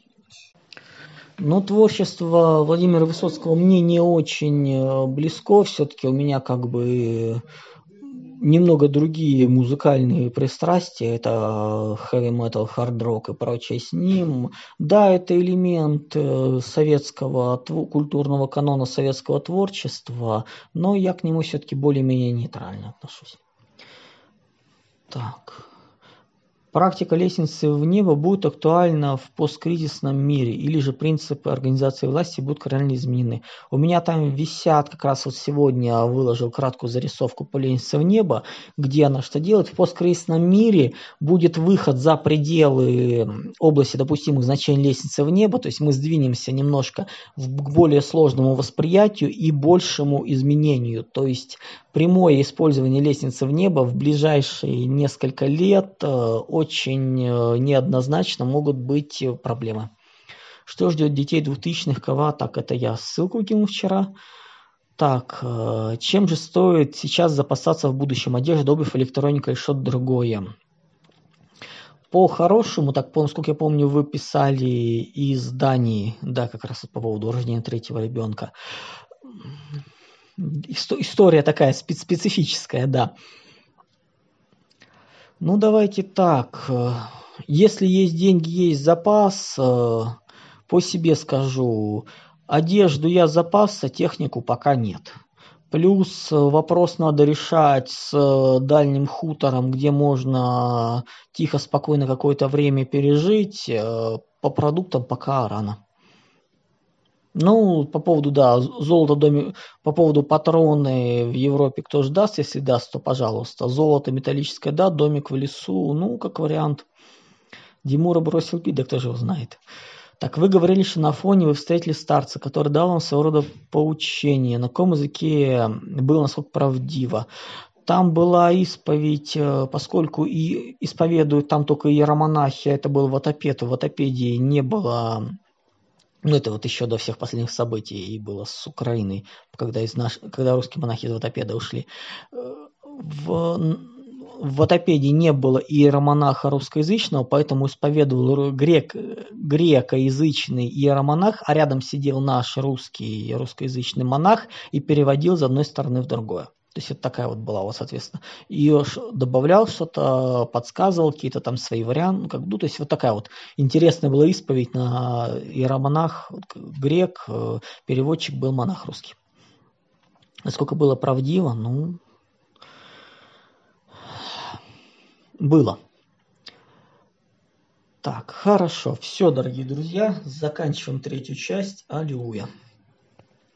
Ну, творчество Владимира Высоцкого мне не очень близко. Все-таки у меня как бы немного другие музыкальные пристрастия. Это heavy metal, hard rock и прочее с ним. Да, это элемент советского культурного канона, советского творчества, но я к нему все-таки более-менее нейтрально отношусь. Так. Практика лестницы в небо будет актуальна в посткризисном мире, или же принципы организации власти будут кардинально изменены. У меня там висят, как раз вот сегодня выложил краткую зарисовку по лестнице в небо, где она что делает. В посткризисном мире будет выход за пределы области допустимых значений лестницы в небо, то есть мы сдвинемся немножко к более сложному восприятию и большему изменению. То есть прямое использование лестницы в небо в ближайшие несколько лет очень неоднозначно могут быть проблемы. Что ждет детей двухтысячных? Кого? Так, это я ссылку кинул вчера. Так, чем же стоит сейчас запасаться в будущем? Одежда, обувь, электроника или что-то другое? По-хорошему, так, насколько я помню, вы писали из Дании, да, как раз по поводу рождения третьего ребенка. История такая специфическая, да. Ну, давайте так. Если есть деньги, есть запас, по себе скажу, одежду я запас, а технику пока нет. Плюс вопрос надо решать с дальним хутором, где можно тихо, спокойно какое-то время пережить. По продуктам пока рано. Ну, по поводу, да, золото, доме, по поводу патроны в Европе кто же даст, если даст, то пожалуйста. Золото металлическое, да, домик в лесу, ну, как вариант. Димура бросил пить, да кто же его знает. Так, вы говорили, что на фоне вы встретили старца, который дал вам своего рода поучение. На каком языке было, насколько правдиво? Там была исповедь, поскольку и исповедуют там только иеромонахи, это был ватопед, в ватопедии не было... Ну, это вот еще до всех последних событий и было с Украиной, когда, из наш... когда русские монахи из ватопеда ушли. В... в ватопеде не было иеромонаха русскоязычного, поэтому исповедовал грек... грекоязычный иеромонах, а рядом сидел наш русский русскоязычный монах и переводил с одной стороны в другое. То есть это такая вот была, вот, соответственно. И добавлял что-то, подсказывал какие-то там свои варианты. Как, ну, то есть вот такая вот интересная была исповедь на иеромонах, грек, переводчик был монах русский. Насколько было правдиво, ну, было. Так, хорошо. Все, дорогие друзья, заканчиваем третью часть. Аллилуйя.